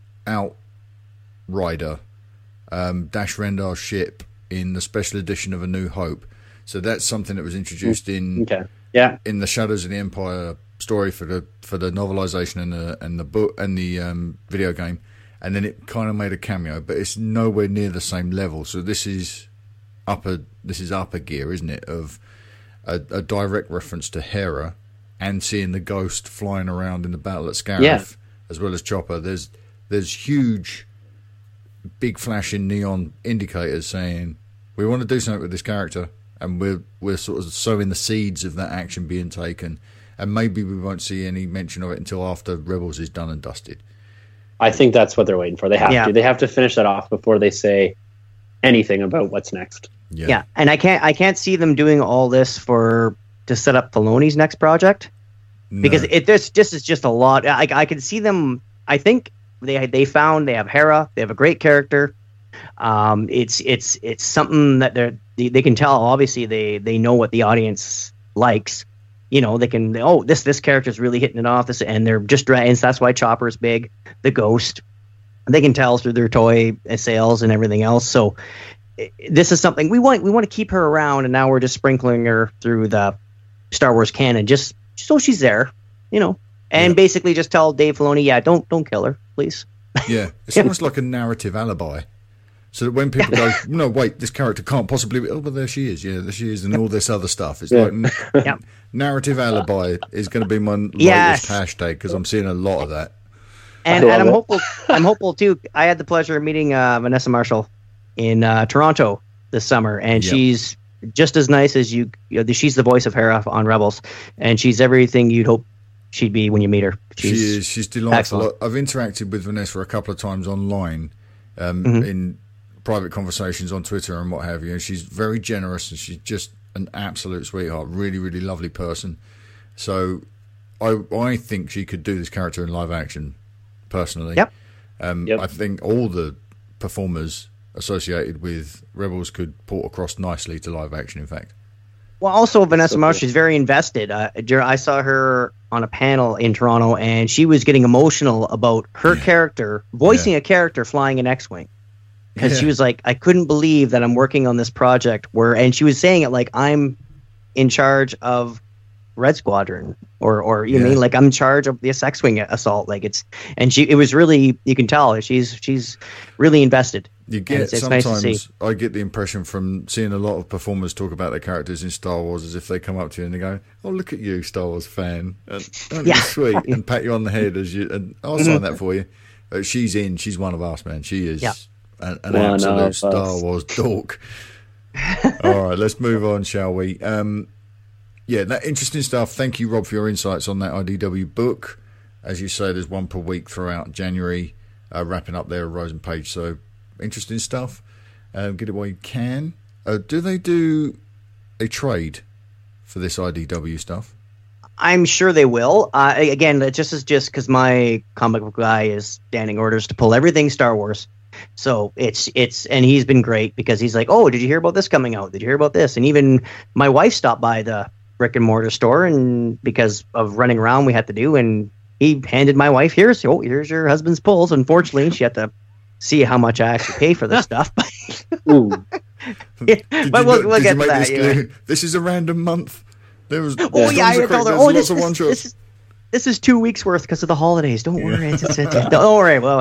Outrider, Dash Rendar ship in the special edition of A New Hope. So that's something that was introduced in the Shadows of the Empire story for the novelization and the book and the video game, and then it kind of made a cameo, but it's nowhere near the same level. So this is upper gear, isn't it? Of a direct reference to Hera and seeing the ghost flying around in the battle at Scarif, as well as Chopper. There's huge, big flashing neon indicators saying we want to do something with this character. And we're sort of sowing the seeds of that action being taken, and maybe we won't see any mention of it until after Rebels is done and dusted. I think that's what they're waiting for. They have to. They have to finish that off before they say anything about what's next. Yeah, and I can't see them doing all this to set up Filoni's next project, because this is just a lot. I can see them. I think they have Hera. They have a great character. It's something that they can tell. Obviously, they know what the audience likes. They can. This character's really hitting it off. And they're just, and that's why Chopper's big. The Ghost, they can tell through their toy sales and everything else. So this is something we want to keep her around, and now we're just sprinkling her through the Star Wars canon, just so she's there, and basically just tell Dave Filoni, don't kill her, please. Yeah, it's almost like a narrative alibi. So that when people go, no, wait, this character can't possibly be, but there she is. Yeah, there she is, and all this other stuff. It's like narrative alibi is going to be my latest hashtag, because I'm seeing a lot of that. And I'm hopeful. I'm hopeful too. I had the pleasure of meeting Vanessa Marshall in Toronto this summer, and she's just as nice as you. She's the voice of Hera on Rebels, and she's everything you'd hope she'd be when you meet her. She's delightful. Excellent. I've interacted with Vanessa a couple of times online, in private conversations on Twitter and what have you. And she's very generous, and she's just an absolute sweetheart. Really, really lovely person. So I think she could do this character in live action. Personally, I think all the performers associated with Rebels could port across nicely to live action. In fact, well, also Vanessa Marshall, she's very invested. I saw her on a panel in Toronto, and she was getting emotional about her character voicing a character flying an X-wing, because she was like, "I couldn't believe that I'm working on this project and she was saying it like I'm in charge of Red Squadron, or you mean like I'm in charge of this X-wing assault." Like it was really, you can tell she's really invested. You get it's sometimes nice to see. I get the impression from seeing a lot of performers talk about their characters in Star Wars as if they come up to you and they go, "Oh, look at you, Star Wars fan, aren't you sweet?" and pat you on the head and I'll sign that for you. She's one of us, man. She is an absolute Star Wars dork. All right, let's move on, shall we? Yeah, that interesting stuff. Thank you, Rob, for your insights on that IDW book. As you say, there's one per week throughout January, wrapping up there at Rose and Page. So, interesting stuff. Get it while you can. Do they do a trade for this IDW stuff? I'm sure they will. Again, it just because my comic book guy is standing orders to pull everything Star Wars. So it's and he's been great because he's like, "Oh, did you hear about this coming out? Did you hear about this?" And even my wife stopped by the brick and mortar store, and because of running around we had to do, and he handed my wife, here's your husband's pulls. Unfortunately, she had to see how much I actually pay for this stuff. We'll get to that. This is a random month. There was I told her, this is 2 weeks worth because of the holidays. Don't worry. Don't worry. Well,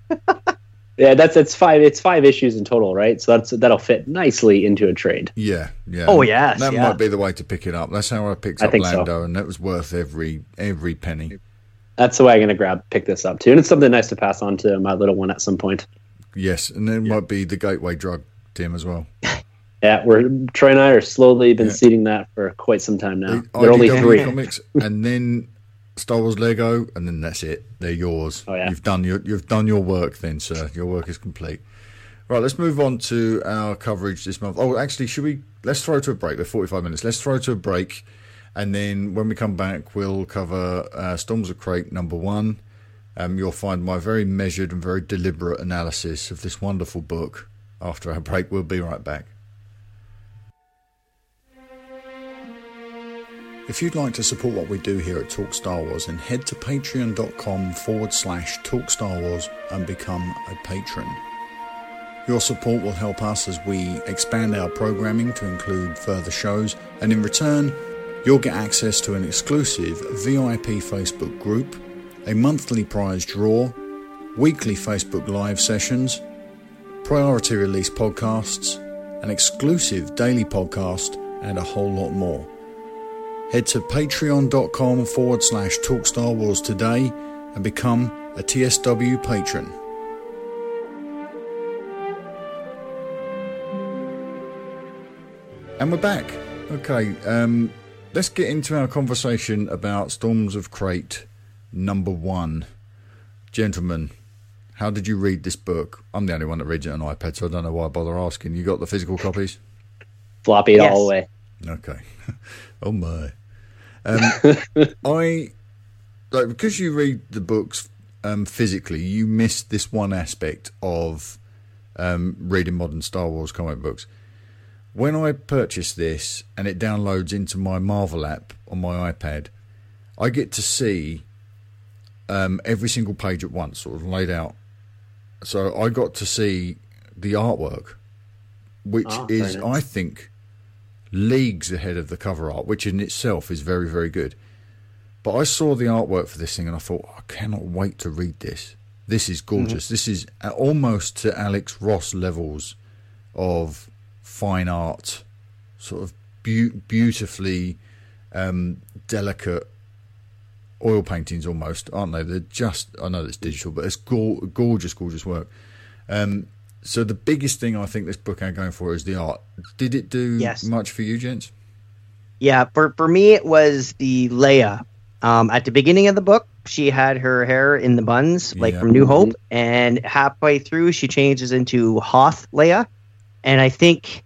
yeah, it's five issues in total, right? So that'll fit nicely into a trade. Yeah. Oh yes, that might be the way to pick it up. That's how I picked up Lando, and that was worth every penny. That's the way I'm going to pick this up too, and it's something nice to pass on to my little one at some point. Yes, and then might be the gateway drug, Tim, as well. Yeah, Troy and I are slowly been seeding that for quite some time now. They're only 3 comics, and then Star Wars Lego, and then that's it. They're yours. Oh, yeah. You've done your work then, sir. Your work is complete. Right, let's move on to our coverage this month. Oh, actually, let's throw to a break. We're 45 minutes. Let's throw to a break, and then when we come back, we'll cover Storms of Crate #1. You'll find my very measured and very deliberate analysis of this wonderful book after our break. We'll be right back. If you'd like to support what we do here at Talk Star Wars, then head to patreon.com/Talk Star Wars and become a patron. Your support will help us as we expand our programming to include further shows, and in return, you'll get access to an exclusive VIP Facebook group, a monthly prize draw, weekly Facebook live sessions, priority release podcasts, an exclusive daily podcast, and a whole lot more. Head to patreon.com/Talk Star Wars today and become a TSW patron. And we're back. Okay, let's get into our conversation about Storms of Crate #1. Gentlemen, how did you read this book? I'm the only one that reads it on iPad, so I don't know why I bother asking. You got the physical copies? Floppy all the way. Okay. Oh my. Because you read the books physically, you missed this one aspect of reading modern Star Wars comic books. When I purchase this and it downloads into my Marvel app on my iPad, I get to see every single page at once, sort of laid out. So I got to see the artwork, which is, nice. I think, leagues ahead of the cover art, which in itself is very, very good. But I saw the artwork for this thing and I thought, I cannot wait to read this. This is gorgeous. Mm-hmm. This is almost to Alex Ross levels of fine art, sort of beautifully delicate oil paintings almost, aren't they? They're just, I know it's digital, but it's gorgeous, gorgeous work. So the biggest thing I think this book had going for it is the art. Did it do much for you, gents? Yeah, for me it was the Leia. At the beginning of the book, she had her hair in the buns, like from New Hope, and halfway through she changes into Hoth Leia. And I think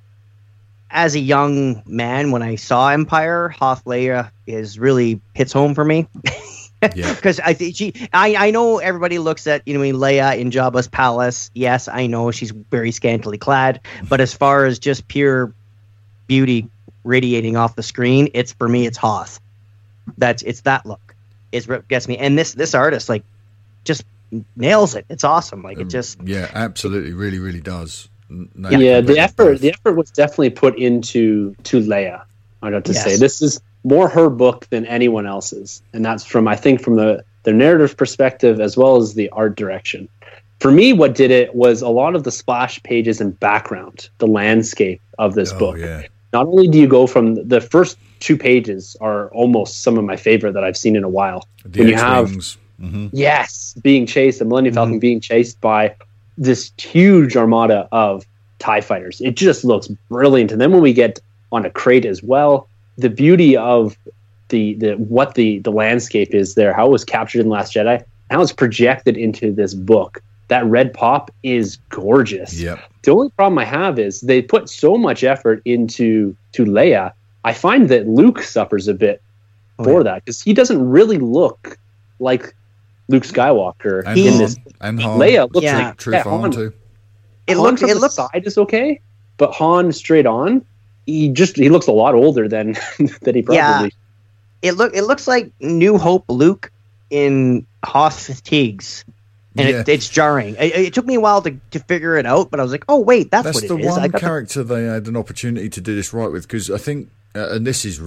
as a young man, when I saw Empire, Hoth Leia really hits home for me. Because I think I know everybody looks at Leia in Jabba's palace. Yes, I know she's very scantily clad, but as far as just pure beauty radiating off the screen, it's Hoth. It's that look is what gets me. And this artist just nails it. It's awesome. It just absolutely, really, really does. The effort was definitely put into Leia. I got to say this is more her book than anyone else's, and that's from the narrative perspective as well as the art direction. For me, what did it was a lot of the splash pages and background, the landscape of this book. Yeah. Not only do you go from the first 2 pages are almost some of my favorite that I've seen in a while. The when X-Wings. You have being chased, the Millennium Falcon being chased by this huge armada of TIE fighters. It just looks brilliant. And then when we get on a crate as well, the beauty of the landscape is there, how it was captured in Last Jedi, how it's projected into this book. That red pop is gorgeous. Yep. The only problem I have is they put so much effort into Leia. I find that Luke suffers a bit for that because he doesn't really look like Luke Skywalker in this. And Han. Leia looks like true for Han too. It looks from the side is okay, but Han straight on, he looks a lot older than he probably. Yeah. It looks like New Hope Luke in Hoth fatigues. And it's jarring. It took me a while to figure it out, but I was like, "Oh wait, that's what it is." That's the one character they had an opportunity to do this right with, because I think, and this is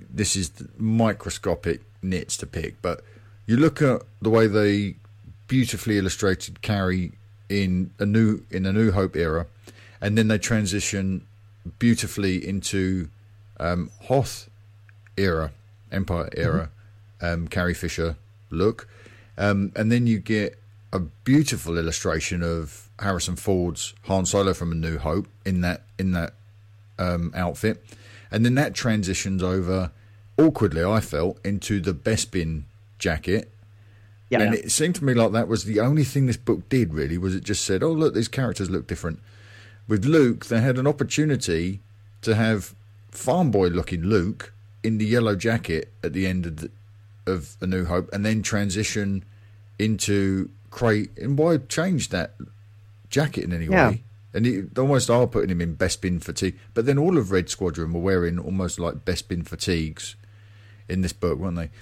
microscopic nits to pick, but you look at the way they beautifully illustrated Carrie in a New Hope era, and then they transition beautifully into Hoth era, Empire era, Carrie Fisher look, and then you get a beautiful illustration of Harrison Ford's Han Solo from A New Hope in that outfit, and then that transitions over awkwardly, I felt, into the Bespin jacket. Yeah, and it seemed to me like that was the only thing this book did, really, was it just said, oh, look, these characters look different. With Luke, they had an opportunity to have farm boy-looking Luke in the yellow jacket at the end of A New Hope, and then transition into Crate. And why change that jacket in any way? And it almost are putting him in Bespin fatigue. But then all of Red Squadron were wearing almost like Bespin fatigues in this book, weren't they?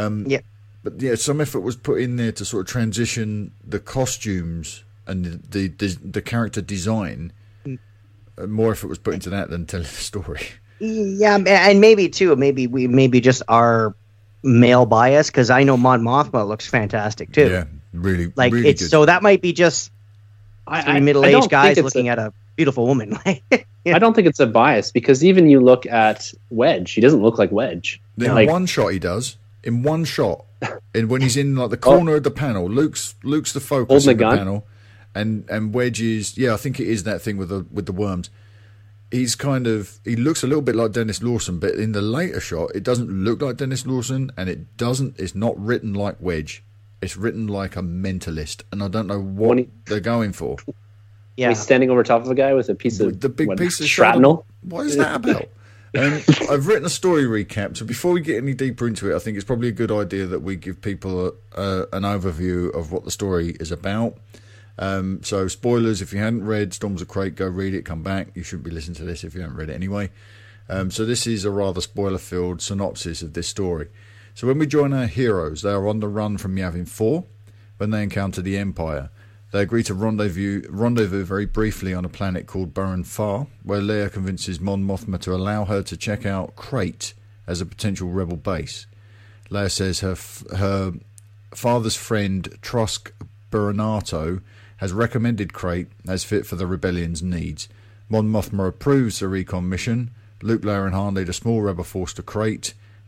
But some effort was put in there to sort of transition the costumes and the character design. More effort was put into that than telling the story. Yeah, and maybe too, maybe just our male bias, because I know Mon Mothma looks fantastic too. Yeah, really, like really it's good. So that might be just middle-aged guys looking at a beautiful woman. I don't think it's a bias, because even you look at Wedge, he doesn't look like Wedge. In one shot, he does. In one shot, and when he's in like the corner of the panel, Luke's the focus of the panel, and Wedge is I think it is that thing with the worms. He looks a little bit like Dennis Lawson, but in the later shot, it doesn't look like Dennis Lawson, and it's not written like Wedge. It's written like a mentalist, and I don't know what they're going for. Yeah, he's standing over top of a guy with a piece of piece of shrapnel. What is that about? I've written a story recap, so before we get any deeper into it, I think it's probably a good idea that we give people an overview of what the story is about. So spoilers, if you hadn't read Storms of Crate, go read it, come back. You shouldn't be listening to this if you haven't read it anyway. So this is a rather spoiler-filled synopsis of this story. So when we join our heroes, they are on the run from Yavin 4 when they encounter the Empire. They agree to rendezvous very briefly on a planet called Baron Far, where Leia convinces Mon Mothma to allow her to check out Crate as a potential rebel base. Leia says her father's friend Trosk Buranato has recommended Crate as fit for the rebellion's needs. Mon Mothma approves the recon mission. Luke, Leia and Han lead a small rebel force to Crate,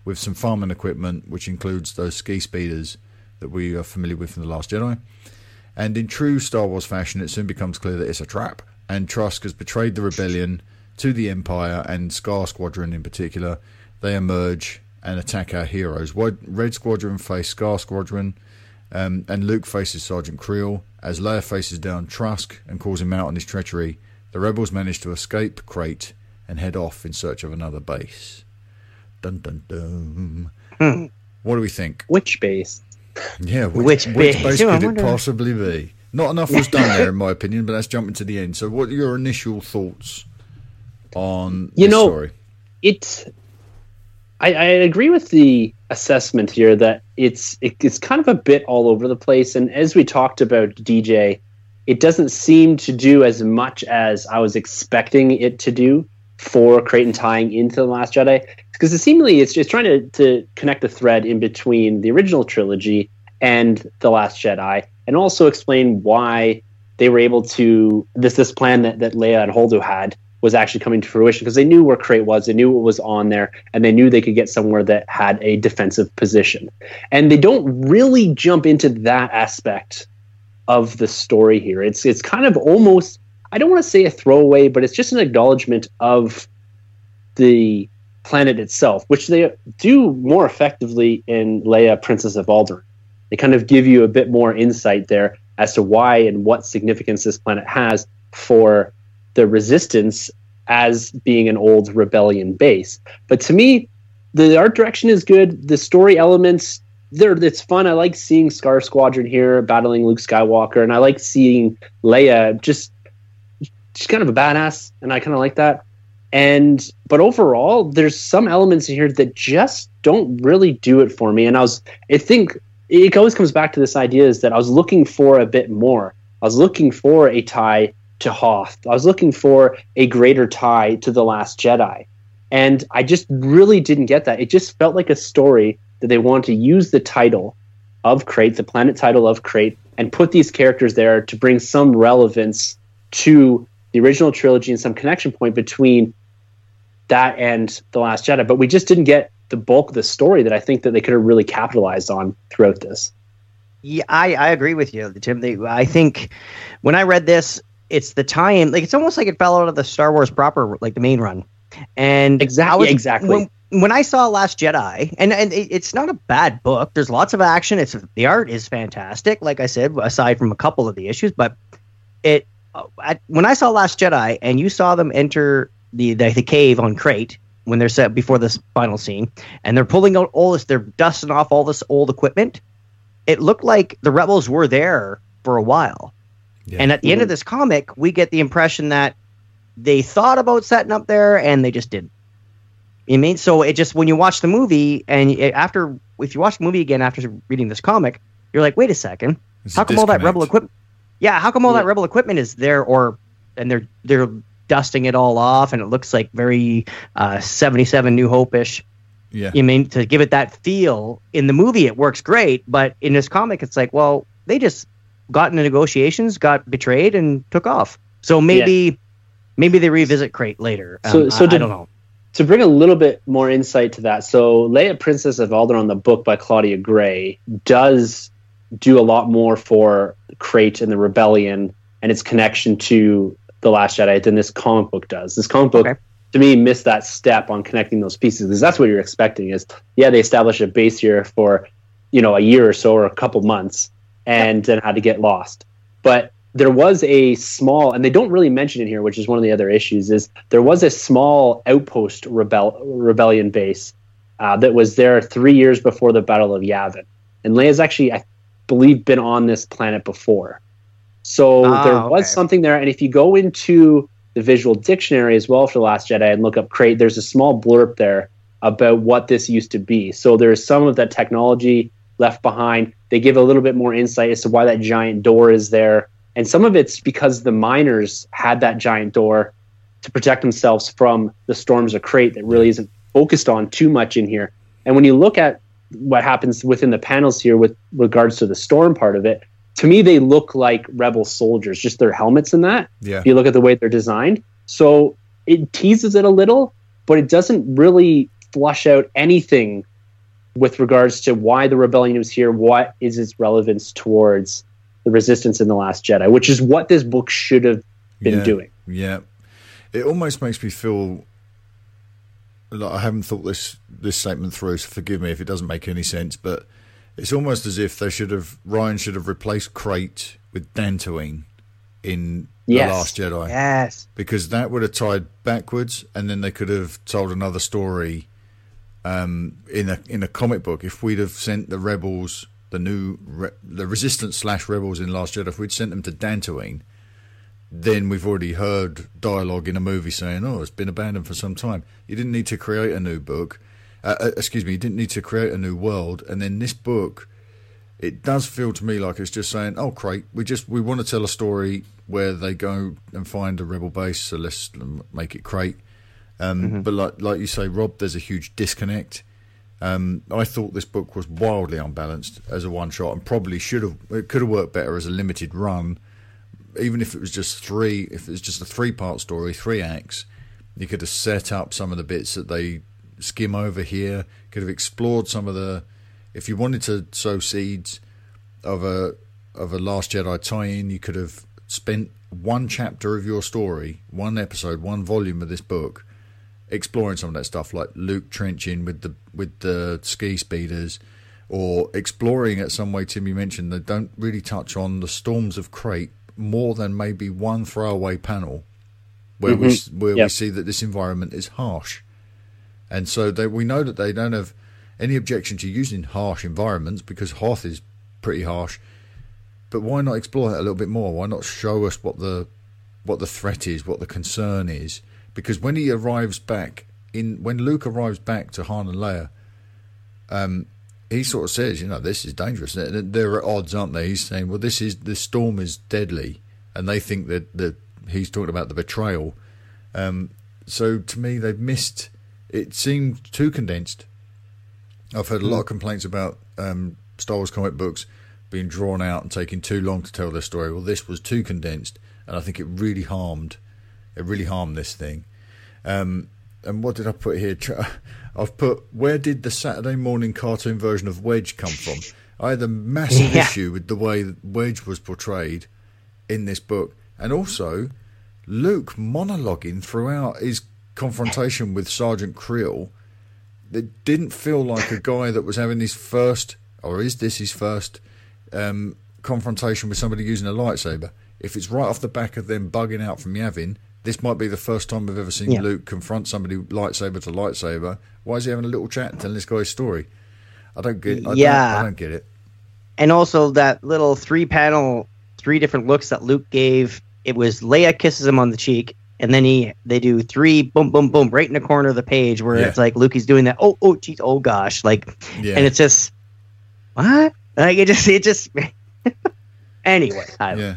with some farming equipment, which includes those ski speeders that we are familiar with from The Last Jedi. And in true Star Wars fashion, it soon becomes clear that it's a trap, and Trask has betrayed the rebellion to the Empire, and Scar Squadron in particular. They emerge and attack our heroes. Red Squadron face Scar Squadron, and Luke faces Sergeant Creel. As Leia faces down Trask and calls him out on his treachery, the rebels manage to escape Crate and head off in search of another base. Dun dun dun. What do we think? Which base? Yeah, which base could it possibly be? Not enough was done there, in my opinion, but that's jumping to the end. So what are your initial thoughts on this story? I agree with the assessment here that it's kind of a bit all over the place. And as we talked about DJ, it doesn't seem to do as much as I was expecting it to do for Creighton tying into The Last Jedi. Because it's just trying to connect the thread in between the original trilogy and The Last Jedi, and also explain why they were able to this plan that Leia and Holdo had was actually coming to fruition, because they knew where Crate was, they knew what was on there, and they knew they could get somewhere that had a defensive position. And they don't really jump into that aspect of the story here. It's kind of almost, I don't want to say a throwaway, but it's just an acknowledgement of the planet itself, which they do more effectively in Leia, Princess of Alderaan. They kind of give you a bit more insight there as to why and what significance this planet has for the Resistance as being an old rebellion base. But to me, the art direction is good. The story elements, it's fun. I like seeing Scar Squadron here battling Luke Skywalker, and I like seeing Leia she's kind of a badass, and I kind of like that. But overall, there's some elements in here that just don't really do it for me. And I think it always comes back to this idea is that I was looking for a bit more. I was looking for a tie to Hoth. I was looking for a greater tie to The Last Jedi. And I just really didn't get that. It just felt like a story that they wanted to use the title of Crate, the planet title of Crate, and put these characters there to bring some relevance to the original trilogy and some connection point between that and The Last Jedi. But we just didn't get the bulk of the story that I think that they could have really capitalized on throughout this. Yeah, I agree with you, Tim. I think when I read this, it's the tie-in. Like, it's almost like it fell out of the Star Wars proper, like the main run. And exactly. When I saw Last Jedi, and it's not a bad book. There's lots of action. The art is fantastic, like I said, aside from a couple of the issues. But when I saw Last Jedi, and you saw them enter the cave on Crate when they're set before this final scene, and they're pulling out all this, they're dusting off all this old equipment. It looked like the rebels were there for a while. Yeah. And at the end of this comic, we get the impression that they thought about setting up there and they just didn't. You mean? So it just, when you watch the movie, and if you watch the movie again after reading this comic, you're like, wait a second, how come all that rebel equipment? Yeah, how come all that rebel equipment is there, and they're dusting it all off, and it looks like very 77 New Hope-ish. Yeah. You mean, to give it that feel. In the movie, it works great, but in this comic, it's like, well, they just got into negotiations, got betrayed, and took off. So maybe they revisit Crate later. I don't know. To bring a little bit more insight to that, so Leia, Princess of Alderaan, the book by Claudia Gray, does do a lot more for Crate and the Rebellion and its connection to The Last Jedi than this comic book does. This comic book, to me, missed that step on connecting those pieces, because that's what you're expecting is, they established a base here for, a year or so or a couple months, and then had to get lost. But there was a small, and they don't really mention it here, which is one of the other issues, is there was a small outpost rebellion base that was there 3 years before the Battle of Yavin. And Leia's actually, I believe, been on this planet before. So there was something there. And if you go into the visual dictionary as well for The Last Jedi and look up Crate, there's a small blurb there about what this used to be. So there's some of that technology left behind. They give a little bit more insight as to why that giant door is there. And some of it's because the miners had that giant door to protect themselves from the storms of Crate that really isn't focused on too much in here. And when you look at what happens within the panels here with regards to the storm part of it, to me, they look like rebel soldiers, just their helmets and that. Yeah. If you look at the way they're designed. So it teases it a little, but it doesn't really flush out anything with regards to why the rebellion was here, what is its relevance towards the resistance in The Last Jedi, which is what this book should have been doing. Yeah. It almost makes me feel like I haven't thought this statement through, so forgive me if it doesn't make any sense, but it's almost as if Ryan should have replaced Crate with Dantooine in The Last Jedi. Yes. Because that would have tied backwards, and then they could have told another story in a comic book. If we'd have sent the rebels, the Resistance / rebels in Last Jedi, if we'd sent them to Dantooine, then we've already heard dialogue in a movie saying, "Oh, it's been abandoned for some time." You didn't need to create a new book. You didn't need to create a new world. And then this book, it does feel to me like it's just saying, "Oh, Crate, we want to tell a story where they go and find a rebel base, so let's make it Crate." But like you say, Rob, there's a huge disconnect. I thought this book was wildly unbalanced as a one shot, and probably it could have worked better as a limited run. Even if it was just a 3-part story, 3 acts, you could have set up some of the bits that they skim over here. Could have explored some of the, if you wanted to sow seeds of a Last Jedi tie-in, you could have spent one chapter of your story, one episode, one volume of this book, exploring some of that stuff, like Luke trenching with the ski speeders, or exploring it some way. Tim, you mentioned they don't really touch on the storms of Crate more than maybe one throwaway panel where we see that this environment is harsh, and so we know that they don't have any objection to using harsh environments because Hoth is pretty harsh. But why not explore that a little bit more? Why not show us what the threat is, what the concern is? Because when Luke arrives back to Han and Leia, he sort of says, this is dangerous. They're at odds, aren't they? He's saying, well, this storm is deadly, and they think that he's talking about the betrayal. So to me, they've missed. It seemed too condensed. I've heard a lot of complaints about Star Wars comic books being drawn out and taking too long to tell their story. Well, this was too condensed, and I think it really harmed this thing. And what did I put here? I've put, where did the Saturday morning cartoon version of Wedge come from? I had a massive issue with the way that Wedge was portrayed in this book. And also, Luke monologuing throughout his confrontation with Sergeant Creel. It didn't feel like a guy that was having his first, or is this his first, confrontation with somebody using a lightsaber. If it's right off the back of them bugging out from Yavin, this might be the first time we've ever seen Luke confront somebody lightsaber to lightsaber. Why is he having a little chat and telling this guy's story? I don't get it. I don't get it. And also that little 3-panel, 3 different looks that Luke gave. It was Leia kisses him on the cheek, and then they do 3 boom, boom, boom right in the corner of the page where it's like Luke is doing that. Oh, geez, oh gosh, and it's just what? Like it just. Anyway,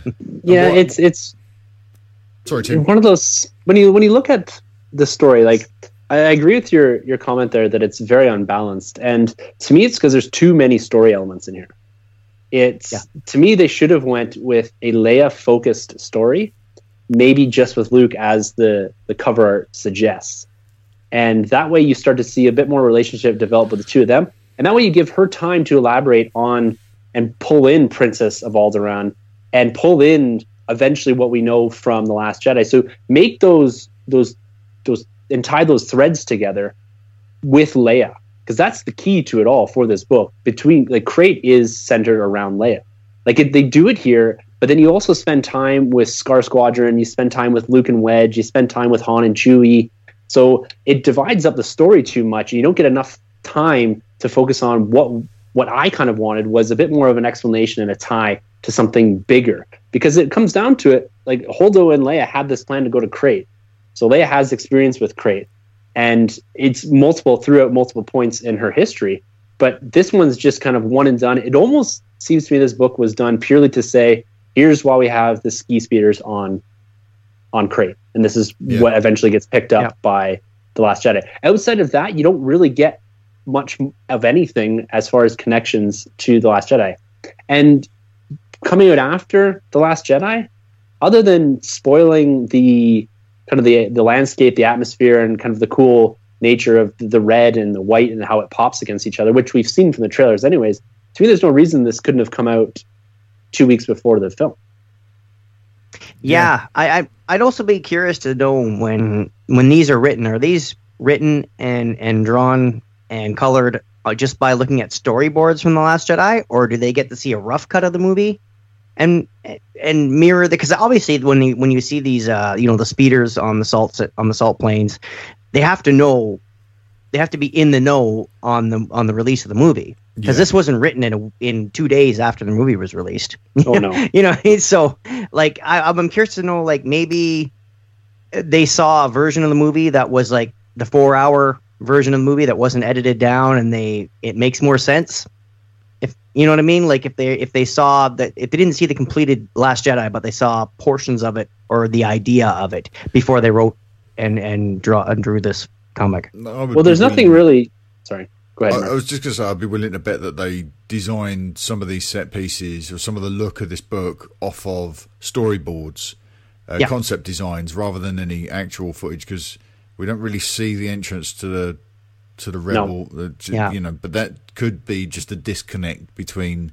it's. Sorry, Tim. One of those when you look at the story, like I agree with your comment there that it's very unbalanced, and to me, it's because there's too many story elements in here. To me, they should have went with a Leia focused story, maybe just with Luke as the cover art suggests, and that way you start to see a bit more relationship develop with the two of them, and that way you give her time to elaborate on and pull in Princess of Alderaan and pull in eventually what we know from The Last Jedi. So make those and tie those threads together with Leia, because that's the key to it all for this book. Crate is centered around Leia. They do it here, but then you also spend time with Scar Squadron, you spend time with Luke and Wedge, you spend time with Han and Chewie. So it divides up the story too much. You don't get enough time to focus on what I kind of wanted was a bit more of an explanation and a tie to something bigger, because it comes down to it. Like Holdo and Leia had this plan to go to Crate, so Leia has experience with Crate, and it's throughout multiple points in her history. But this one's just kind of one and done. It almost seems to me this book was done purely to say, here's why we have the ski speeders on Crate, and this is what eventually gets picked up by The Last Jedi. Outside of that, you don't really get much of anything as far as connections to The Last Jedi. And coming out after The Last Jedi, other than spoiling the kind of the landscape, the atmosphere, and kind of the cool nature of the red and the white and how it pops against each other, which we've seen from the trailers anyways. To me, there's no reason this couldn't have come out 2 weeks before the film. Yeah, I'd also be curious to know when these are these written and drawn and colored just by looking at storyboards from The Last Jedi, or do they get to see a rough cut of the movie and mirror the? Because obviously, when you see these, the speeders on the salt plains, they have to be in the know on the release of the movie. Because this wasn't written in 2 days after the movie was released. Oh no! So like I'm curious to know, like, maybe they saw a version of the movie that was like the 4-hour version of the movie that wasn't edited down, and it makes more sense. If you know what I mean, like if they saw that, if they didn't see the completed Last Jedi, but they saw portions of it or the idea of it before they wrote and drew this comic. Well, there's nothing really. Sorry. Go ahead, I was just going to say, I'd be willing to bet that they designed some of these set pieces or some of the look of this book off of storyboards, concept designs, rather than any actual footage, because we don't really see the entrance to the rebel. But that could be just a disconnect between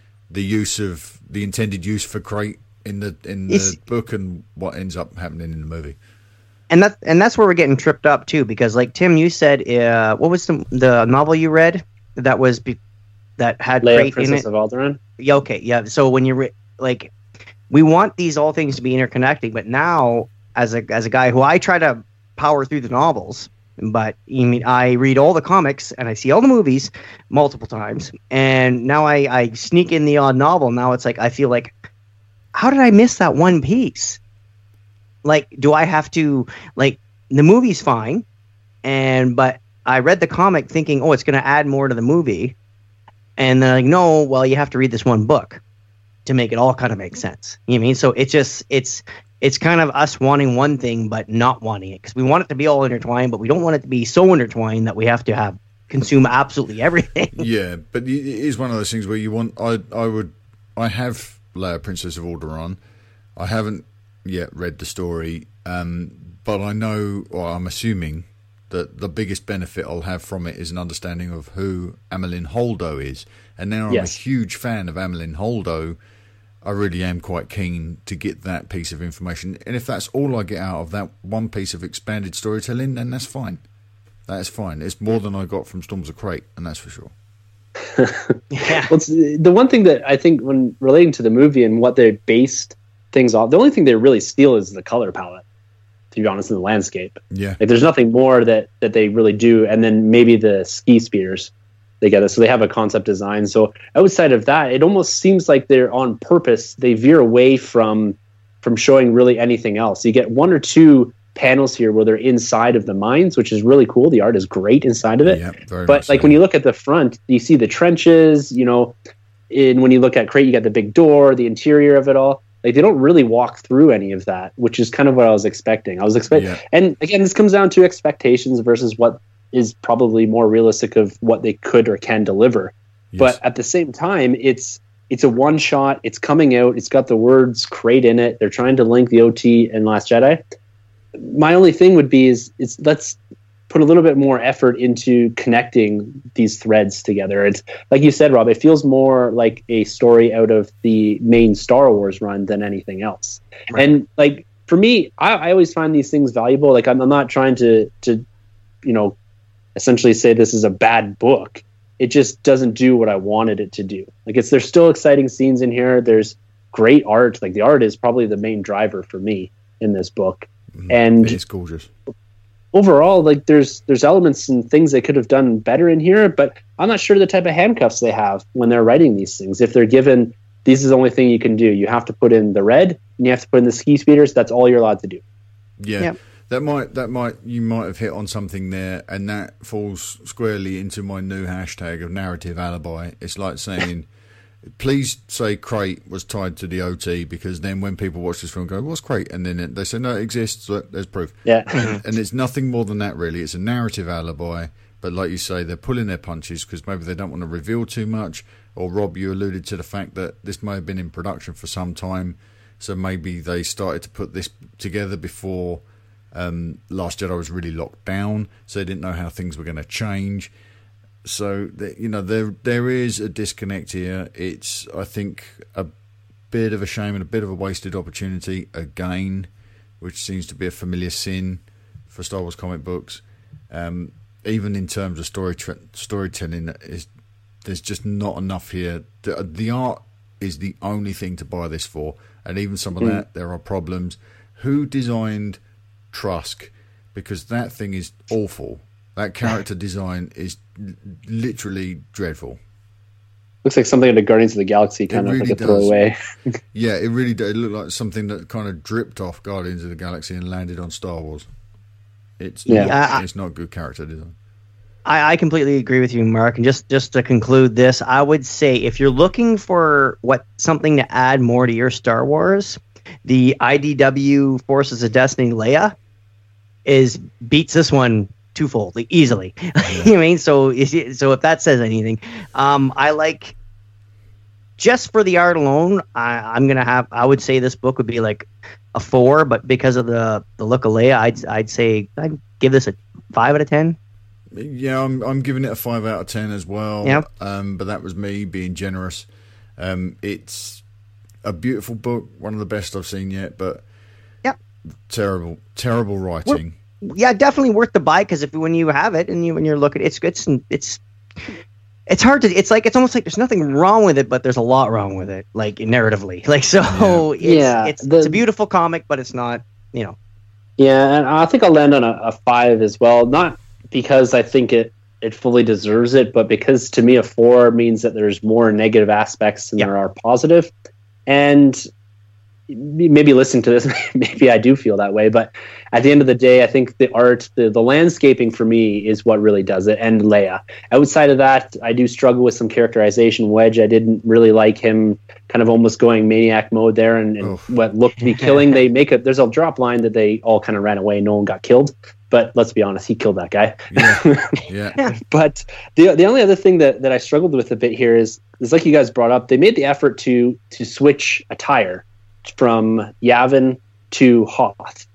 the intended use for Crate in the book and what ends up happening in the movie. And that's where we're getting tripped up too, because like Tim, you said, what was the novel you read that had Leia, Crate Princess in it? of Alderaan? Yeah, okay, yeah. So when you're like, we want these all things to be interconnecting, but now as a guy who I try to power through the novels, but I read all the comics and I see all the movies multiple times, and now I sneak in the odd novel. Now it's like I feel like, how did I miss that one piece? Like, do I have to, like, the movie's fine, but I read the comic thinking, oh, it's going to add more to the movie, and they're like, no, well, you have to read this one book to make it all kind of make sense. You know what I mean? So it's kind of us wanting one thing but not wanting it, because we want it to be all intertwined, but we don't want it to be so intertwined that we have to consume absolutely everything. Yeah, but it is one of those things where you want. I have Leia, Princess of Alderaan. I haven't yet read the story, but I know, or I'm assuming, that the biggest benefit I'll have from it is an understanding of who Amilyn Holdo is. And now I'm a huge fan of Amilyn Holdo. I really am quite keen to get that piece of information. And if that's all I get out of that one piece of expanded storytelling, then that's fine. That's fine. It's more than I got from Storms of Crate, and that's for sure. Yeah. Well, the one thing that I think, when relating to the movie and what they based things off, the only thing they really steal is the color palette, to be honest, in the landscape. Yeah. Like, there's nothing more that they really do. And then maybe the ski speeders, they get it. So they have a concept design. So outside of that, it almost seems like they're on purpose. They veer away from showing really anything else. You get one or two panels here where they're inside of the mines, which is really cool. The art is great inside of it. Yeah, very but like, when you look at the front, you see the trenches, and when you look at Crate, you got the big door, the interior of it all. Like, they don't really walk through any of that, which is kind of what I was expecting. And again, this comes down to expectations versus what is probably more realistic of what they could or can deliver. Yes. But at the same time, it's a one shot. It's coming out. It's got the words Crate in it. They're trying to link the OT and Last Jedi. My only thing would be is let's put a little bit more effort into connecting these threads together. It's like you said, Rob, it feels more like a story out of the main Star Wars run than anything else. Right. And like, for me, I always find these things valuable. Like, I'm not trying to essentially say this is a bad book. It just doesn't do what I wanted it to do. Like, there's still exciting scenes in here. There's great art. Like, the art is probably the main driver for me in this book. And it's gorgeous. Overall, like, there's elements and things they could have done better in here, but I'm not sure the type of handcuffs they have when they're writing these things. If they're given, this is the only thing you can do. You have to put in the red and you have to put in the ski speeders. That's all you're allowed to do. Yeah. Yep. You might have hit on something there, and that falls squarely into my new hashtag of narrative alibi. It's like saying, please say Crate was tied to the OT, because then when people watch this film go, what's Crate? And then they say, no, it exists, so there's proof. Yeah. And it's nothing more than that, really. It's a narrative alibi, but like you say, they're pulling their punches because maybe they don't want to reveal too much. Or Rob, you alluded to the fact that this may have been in production for some time, so maybe they started to put this together before Last Jedi was really locked down, so they didn't know how things were going to change. So there is a disconnect here. It's, I think, a bit of a shame and a bit of a wasted opportunity again, which seems to be a familiar sin for Star Wars comic books. Even in terms of storytelling, there's just not enough here. The art is the only thing to buy this for, and even some of that, there are problems. Who designed Trusk? Because that thing is awful. That character design is literally dreadful. Looks like something in the Guardians of the Galaxy kind of really like a throwaway. Yeah, it really does. It looked like something that kind of dripped off Guardians of the Galaxy and landed on Star Wars. It's not good character design. I completely agree with you, Mark. And just to conclude this, I would say if you're looking for something to add more to your Star Wars, the IDW Forces of Destiny Leia beats this one twofold easily. You know what I mean? So if that says anything, I like, just for the art alone, I would say this book would be like a 4, but because of the look of Leia, I'd say I'd give this a 5 out of 10. Yeah, I'm giving it a 5 out of 10 as well. Yeah. But that was me being generous. It's a beautiful book, one of the best I've seen yet, but terrible writing. Definitely worth the buy, because when you have it and when you're looking, it's hard to. It's almost like there's nothing wrong with it, but there's a lot wrong with it, like narratively. Like it's a beautiful comic, but it's not. Yeah, and I think I'll land on a 5 as well. Not because I think it fully deserves it, but because to me a 4 means that there's more negative aspects than there are positive. And maybe listening to this, maybe I do feel that way, but at the end of the day, I think the art, the landscaping for me is what really does it, and Leia. Outside of that, I do struggle with some characterization. Wedge, I didn't really like him kind of almost going maniac mode there, and what looked to be killing. There's a drop line that they all kind of ran away, no one got killed, but let's be honest, he killed that guy. Yeah. But the only other thing that I struggled with a bit here is like you guys brought up, they made the effort to switch attire from Yavin to Hoth.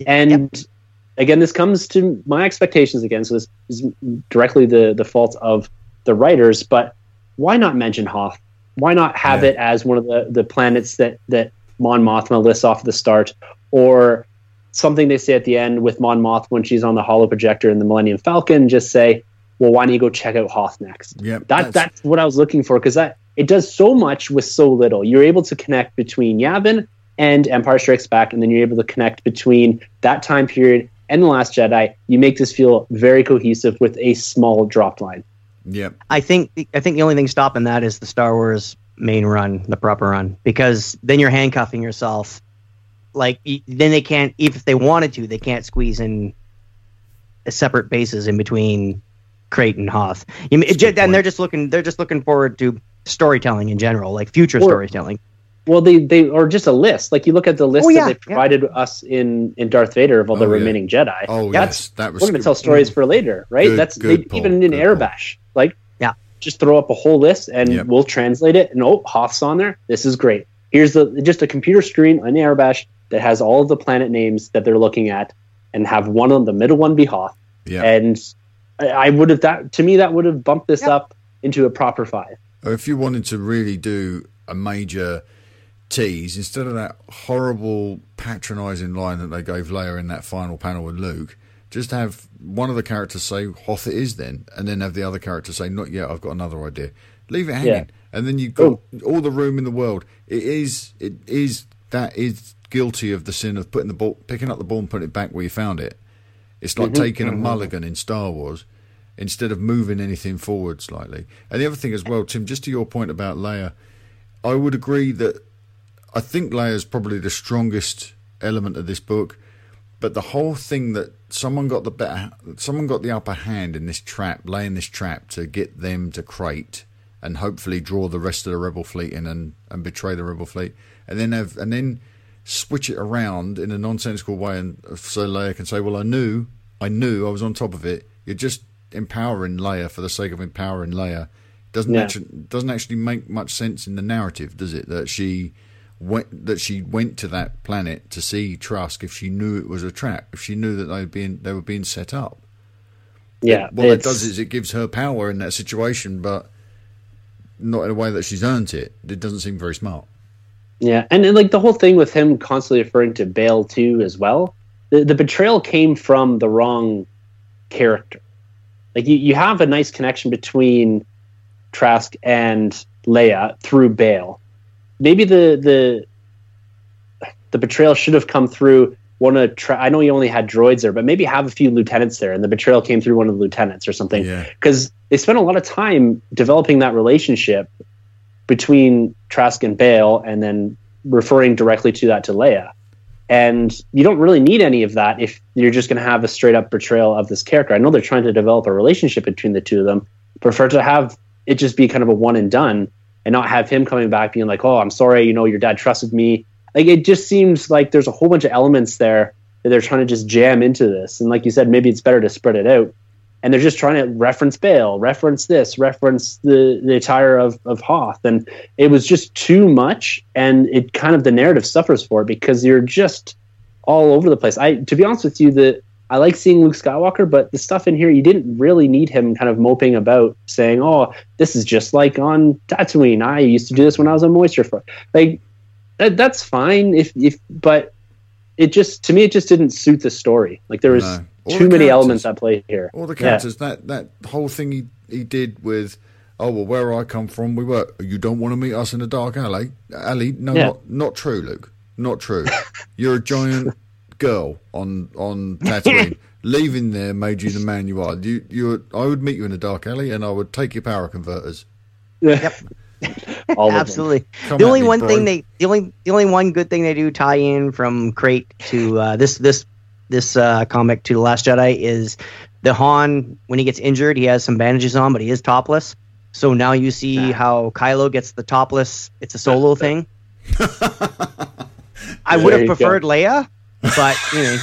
And again, this comes to my expectations again, so this is directly the fault of the writers, but why not mention Hoth? Why not have it as one of the planets that Mon Mothma lists off at the start, or something they say at the end with Mon Mothma when she's on the holo projector in the Millennium Falcon, just say, well, why don't you go check out Hoth next? That's what I was looking for, because it does so much with so little. You're able to connect between Yavin and Empire Strikes Back, and then you're able to connect between that time period and The Last Jedi. You make this feel very cohesive with a small drop line. Yep. I think the only thing stopping that is the Star Wars main run, the proper run, because then you're handcuffing yourself. Like, then they can't, even if they wanted to, they can't squeeze in separate bases in between Crate and Hoth. And they're just looking forward to storytelling in general, like future storytelling. Well, they are just a list. Like, you look at the list that they provided us in Darth Vader of all the remaining Jedi. Oh, yes, that was. We're going to tell stories for later, right? Even in Airbash, like, just throw up a whole list and we'll translate it. And Hoth's on there. This is great. Here's just a computer screen on Airbash that has all of the planet names that they're looking at, and have one on the middle one be Hoth. Yeah. And I would have that would have bumped this up into a proper 5. If you wanted to really do a major tease, instead of that horrible patronizing line that they gave Leia in that final panel with Luke, just have one of the characters say Hoth it is then, and then have the other character say, not yet, I've got another idea. Leave it hanging. And then you've got all the room in the world. That is guilty of the sin of picking up the ball and putting it back where you found it. It's like taking a mulligan in Star Wars instead of moving anything forward slightly. And the other thing as well, Tim, just to your point about Leia, I would agree that I think Leia is probably the strongest element of this book, but the whole thing that someone got the upper hand in this trap, laying this trap to get them to Crate and hopefully draw the rest of the Rebel fleet in and betray the Rebel fleet, and then switch it around in a nonsensical way, and so Leia can say, well, I knew I was on top of it. You're just empowering Leia for the sake of empowering Leia. Doesn't actually make much sense in the narrative, does it? That she that she went to that planet to see Trask if she knew it was a trap, if she knew that they were being set up. Yeah. What it does is it gives her power in that situation, but not in a way that she's earned it. It doesn't seem very smart. Yeah, and like the whole thing with him constantly referring to Bail too as well. The betrayal came from the wrong character. Like you have a nice connection between Trask and Leia through Bail. Maybe the betrayal should have come through one of I know you only had droids there, but maybe have a few lieutenants there, and the betrayal came through one of the lieutenants or something. Because they spent a lot of time developing that relationship between Trask and Bail, and then referring directly to Leia. And you don't really need any of that if you're just going to have a straight up betrayal of this character. I know they're trying to develop a relationship between the two of them. Prefer to have it just be kind of a one and done, and not have him coming back being like, oh, I'm sorry, your dad trusted me. Like, it just seems like there's a whole bunch of elements there that they're trying to just jam into this. And like you said, maybe it's better to spread it out. And they're just trying to reference Bail, reference this, reference the attire of Hoth. And it was just too much. And it kind of, the narrative suffers for it because you're just all over the place. To be honest with you, I like seeing Luke Skywalker, but the stuff in here, you didn't really need him kind of moping about saying, oh, this is just like on Tatooine. I used to do this when I was on Moisture. Like, that's fine. But it just, to me, it just didn't suit the story. Like, there was too many elements at play here. All the characters, that whole thing he did with, oh, well, where I come from, you don't want to meet us in a dark alley? No, not true, Luke. Not true. You're a giant girl on Tatooine. Leaving there made you the man you are. I would meet you in a dark alley, and I would take your power converters. Yep. Absolutely. The only one good thing they do tie in from Crate to this comic to The Last Jedi is the Han, when he gets injured, he has some bandages on, but he is topless. So now you see how Kylo gets the topless. It's a solo thing. I would have preferred Leia, but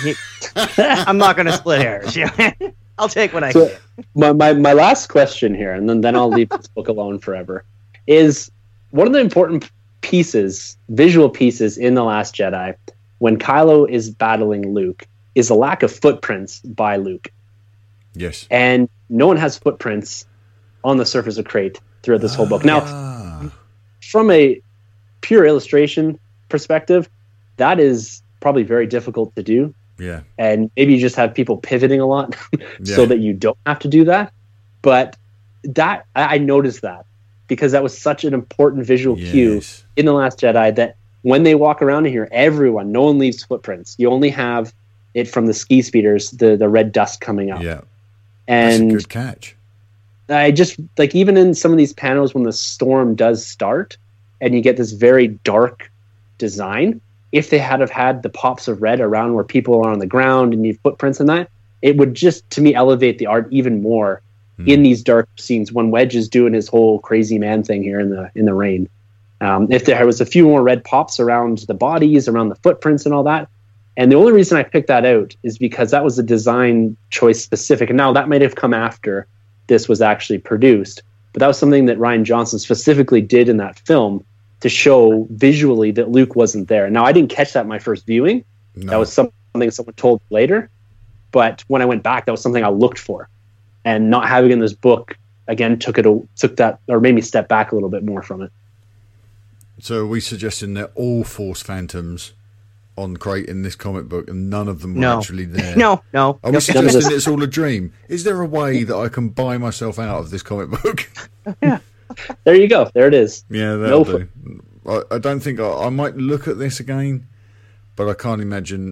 I'm not going to split hairs. I'll take what I can. My last question here, and then I'll leave this book alone forever, is one of the important pieces, visual pieces in The Last Jedi, when Kylo is battling Luke, is a lack of footprints by Luke. Yes. And no one has footprints on the surface of Crate throughout this whole book. Now, from a pure illustration perspective, that is probably very difficult to do. Yeah. And maybe you just have people pivoting a lot so that you don't have to do that. But that I noticed that because that was such an important visual cue in The Last Jedi that when they walk around in here, no one leaves footprints. You only have it from the ski speeders, the red dust coming up. Yeah. And that's a good catch. I just, like, even in some of these panels when the storm does start and you get this very dark design, if they had the pops of red around where people are on the ground and you have footprints in that, it would just, to me, elevate the art even more in these dark scenes when Wedge is doing his whole crazy man thing here in the rain. If there was a few more red pops around the bodies, around the footprints and all that. And the only reason I picked that out is because that was a design choice specific. And now that might have come after this was actually produced. But that was something that Rian Johnson specifically did in that film to show visually that Luke wasn't there. Now, I didn't catch that in my first viewing. No. That was something someone told later. But when I went back, that was something I looked for. And not having it in this book, again, took that, or made me step back a little bit more from it. So are we suggesting they're all Force Phantoms on Crate in this comic book, and none of them were actually there? No. Are we suggesting it's all a dream? Is there a way that I can buy myself out of this comic book? Yeah. There you go. There it is. Yeah, that'll do. I don't think I might look at this again, but I can't imagine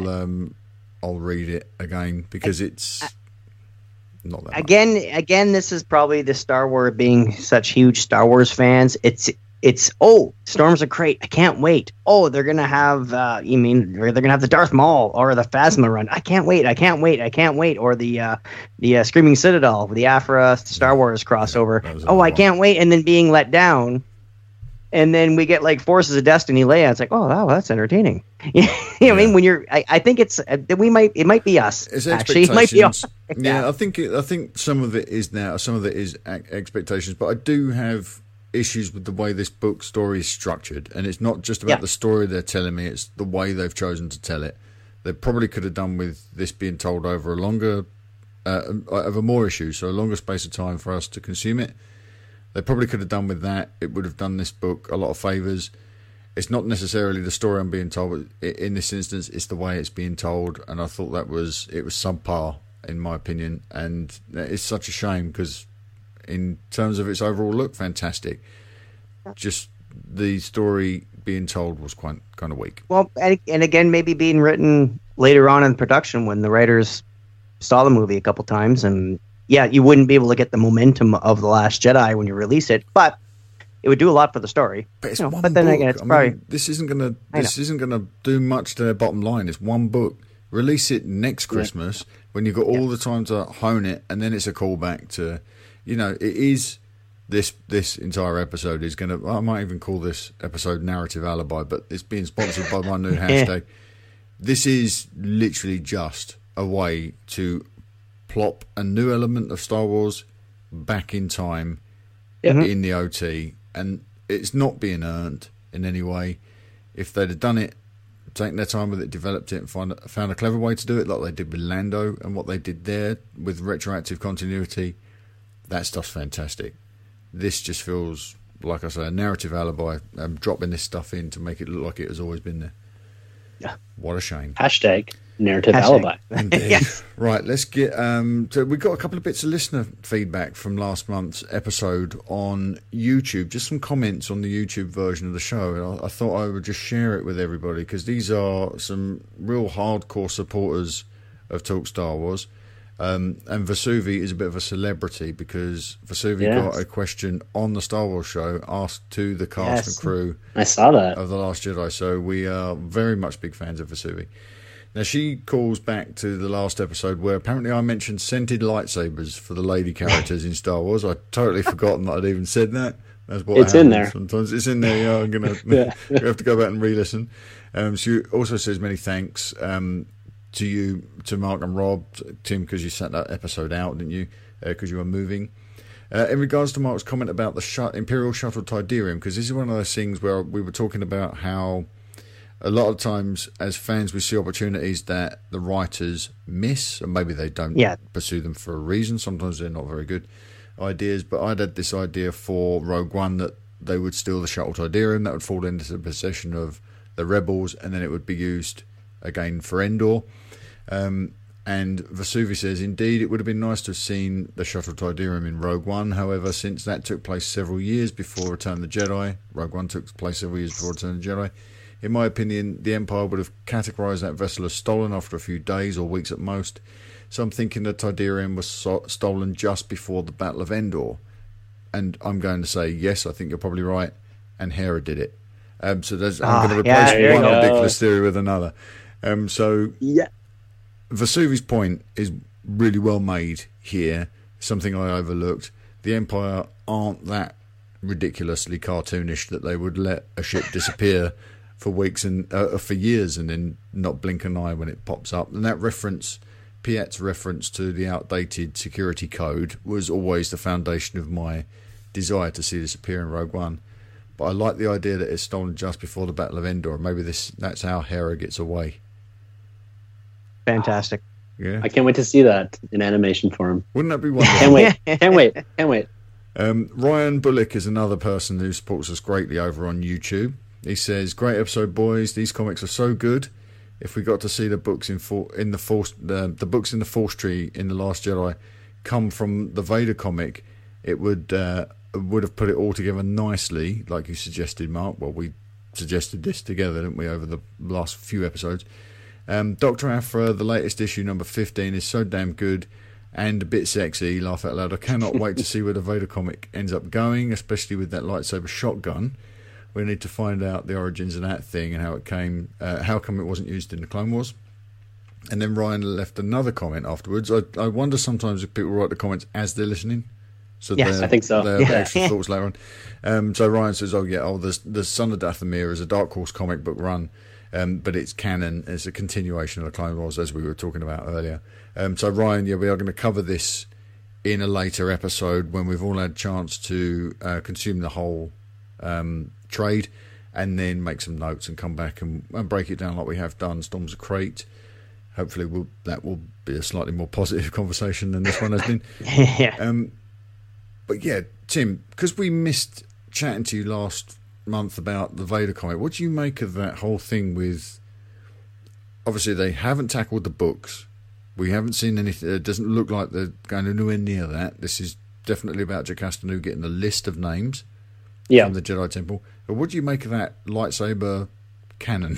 I'll read it again because it's not that again. This is probably the Star Wars, being such huge Star Wars fans. It's Storms of Crate. I can't wait. Oh, they're gonna have they're gonna have the Darth Maul or the Phasma run. I can't wait. Or the Screaming Citadel, the Afra Star Wars crossover. I can't wait. And then being let down. And then we get like Forces of Destiny Leia. It's like, oh, wow, that's entertaining. I mean, when I think it might be us. It's actually. Expectations. It might be us. Yeah, I think some of it is now. Some of it is expectations. But I do have issues with the way this book story is structured, and it's not just about the story they're telling me; it's the way they've chosen to tell it. They probably could have done with this being told over a longer, over more issues, so a longer space of time for us to consume it. They probably could have done with that. It would have done this book a lot of favours. It's not necessarily the story I'm being told, but in this instance, it's the way it's being told, and I thought it was subpar in my opinion, and it's such a shame because in terms of its overall look, fantastic. Just the story being told was kind of weak. Well, and again, maybe being written later on in production when the writers saw the movie a couple times, and you wouldn't be able to get the momentum of The Last Jedi when you release it, but it would do a lot for the story. But it's one but then book. again, it's probably this isn't gonna do much to their bottom line. It's one book. Release it next Christmas when you've got all the time to hone it, and then it's a callback to, it is this entire episode is going to, I might even call this episode Narrative Alibi, but it's being sponsored by my new hashtag. This is literally just a way to plop a new element of Star Wars back in time in the OT, and it's not being earned in any way. If they'd have done it, taken their time with it, developed it, and found a clever way to do it, like they did with Lando and what they did there with retroactive continuity, that stuff's fantastic. This just feels, like I say, a narrative alibi, dropping this stuff in to make it look like it has always been there. Yeah. What a shame. Hashtag narrative alibi. Indeed. Right, let's get... so we got a couple of bits of listener feedback from last month's episode on YouTube. Just some comments on the YouTube version of the show. And I thought I would just share it with everybody because these are some real hardcore supporters of Talk Star Wars. And Vesuvi is a bit of a celebrity because Vesuvi got a question on the Star Wars show asked to the cast and crew. I saw that. Of The Last Jedi. So we are very much big fans of Vesuvi. Now, she calls back to the last episode where apparently I mentioned scented lightsabers for the lady characters in Star Wars. I'd totally forgotten that I'd even said that. That's what it's in there. Sometimes it's in there. Yeah, I'm going to have to go back and re-listen. She also says many thanks to you, to Mark and Rob, Tim, because you sent that episode out, didn't you? Because you were moving. In regards to Mark's comment about the Imperial Shuttle Tydirium, because this is one of those things where we were talking about how a lot of times as fans we see opportunities that the writers miss, and maybe they don't pursue them for a reason. Sometimes they're not very good ideas, but I'd had this idea for Rogue One that they would steal the Shuttle Tydirium, that would fall into the possession of the rebels, and then it would be used again for Endor. And Vesuvi says, indeed, it would have been nice to have seen the Shuttle Tydirium in Rogue One. However, since that took place several years before Return of the Jedi, Rogue One took place several years before Return of the Jedi, in my opinion, the Empire would have categorised that vessel as stolen after a few days or weeks at most. So I'm thinking the Tydirium was stolen just before the Battle of Endor. And I'm going to say, yes, I think you're probably right. And Hera did it. So I'm going to replace one ridiculous theory with another. Vesuvi's point is really well made here. Something I overlooked. The Empire aren't that ridiculously cartoonish that they would let a ship disappear for weeks and for years and then not blink an eye when it pops up. And that reference, Piet's reference to the outdated security code, was always the foundation of my desire to see this appear in Rogue One. But I like the idea that it's stolen just before the Battle of Endor. Maybe that's how Hera gets away. Fantastic. Yeah, I can't wait to see that in animation form. Wouldn't that be wonderful? Can't wait. Ryan Bullock is another person who supports us greatly over on YouTube. He says, "Great episode, boys. These comics are so good. If we got to see the books the books in the Force Tree in The Last Jedi come from the Vader comic, it would have put it all together nicely, like you suggested, Mark. Well, we suggested this together, didn't we, over the last few episodes? Dr. Aphra, the latest issue, number 15, is so damn good and a bit sexy, laugh out loud. I cannot wait to see where the Vader comic ends up going, especially with that lightsaber shotgun. We need to find out the origins of that thing and how it came, how come it wasn't used in the Clone Wars." And then Ryan left another comment afterwards. I wonder sometimes if people write the comments as they're listening. So yes, I think so. Their extra thoughts later on. So Ryan says, the Son of Dathomir is a Dark Horse comic book run, but it's canon. It's a continuation of the Clone Wars, as we were talking about earlier. So Ryan, we are going to cover this in a later episode when we've all had a chance to consume the whole trade, and then make some notes and come back and break it down like we have done. Storms of Crate. Hopefully that will be a slightly more positive conversation than this one has been. Yeah. But yeah, Tim, because we missed chatting to you last month about the Vader comic, what do you make of that whole thing with... Obviously, they haven't tackled the books. We haven't seen anything. It doesn't look like they're going anywhere near that. This is definitely about Jocasta Nu getting a list of names from the Jedi Temple. But what do you make of that lightsaber canon?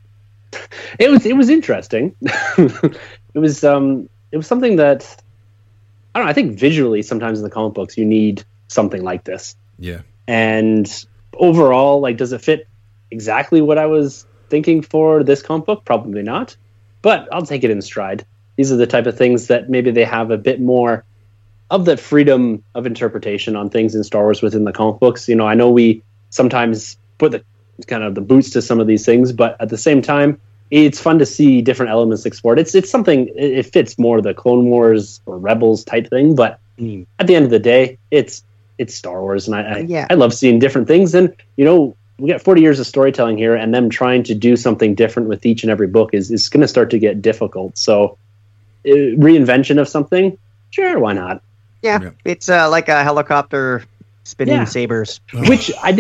It was interesting. it was something that, I don't know, I think visually sometimes in the comic books you need something like this. Yeah. And overall, like, does it fit exactly what I was thinking for this comic book? Probably not. But I'll take it in stride. These are the type of things that maybe they have a bit more of the freedom of interpretation on things in Star Wars within the comic books. You know, I know we sometimes put the kind of the boots to some of these things, but at the same time, it's fun to see different elements explored. It's something, it fits more the Clone Wars or Rebels type thing, but at the end of the day, it's Star Wars, and I love seeing different things. And, you know, we got 40 years of storytelling here, and them trying to do something different with each and every book is going to start to get difficult. So reinvention of something, sure, why not? Yeah. It's like a helicopter spinning sabers, which I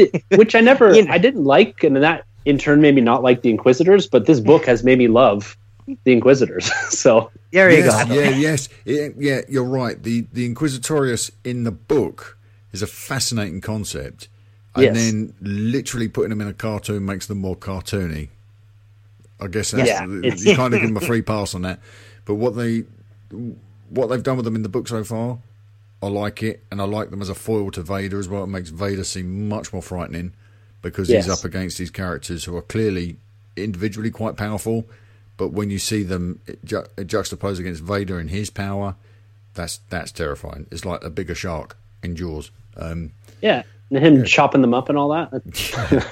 didn't like, and that in turn made me not like the Inquisitors. But this book has made me love the Inquisitors. So there you go. Yeah, you're right. The Inquisitorius in the book is a fascinating concept, and then literally putting them in a cartoon makes them more cartoony. I guess that's you kind of give them a free pass on that. But what they've done with them in the book so far, I like it, and I like them as a foil to Vader as well. It makes Vader seem much more frightening because he's up against these characters who are clearly individually quite powerful, but when you see them juxtaposed against Vader and his power, that's terrifying. It's like a bigger shark in Jaws. And him chopping them up and all that.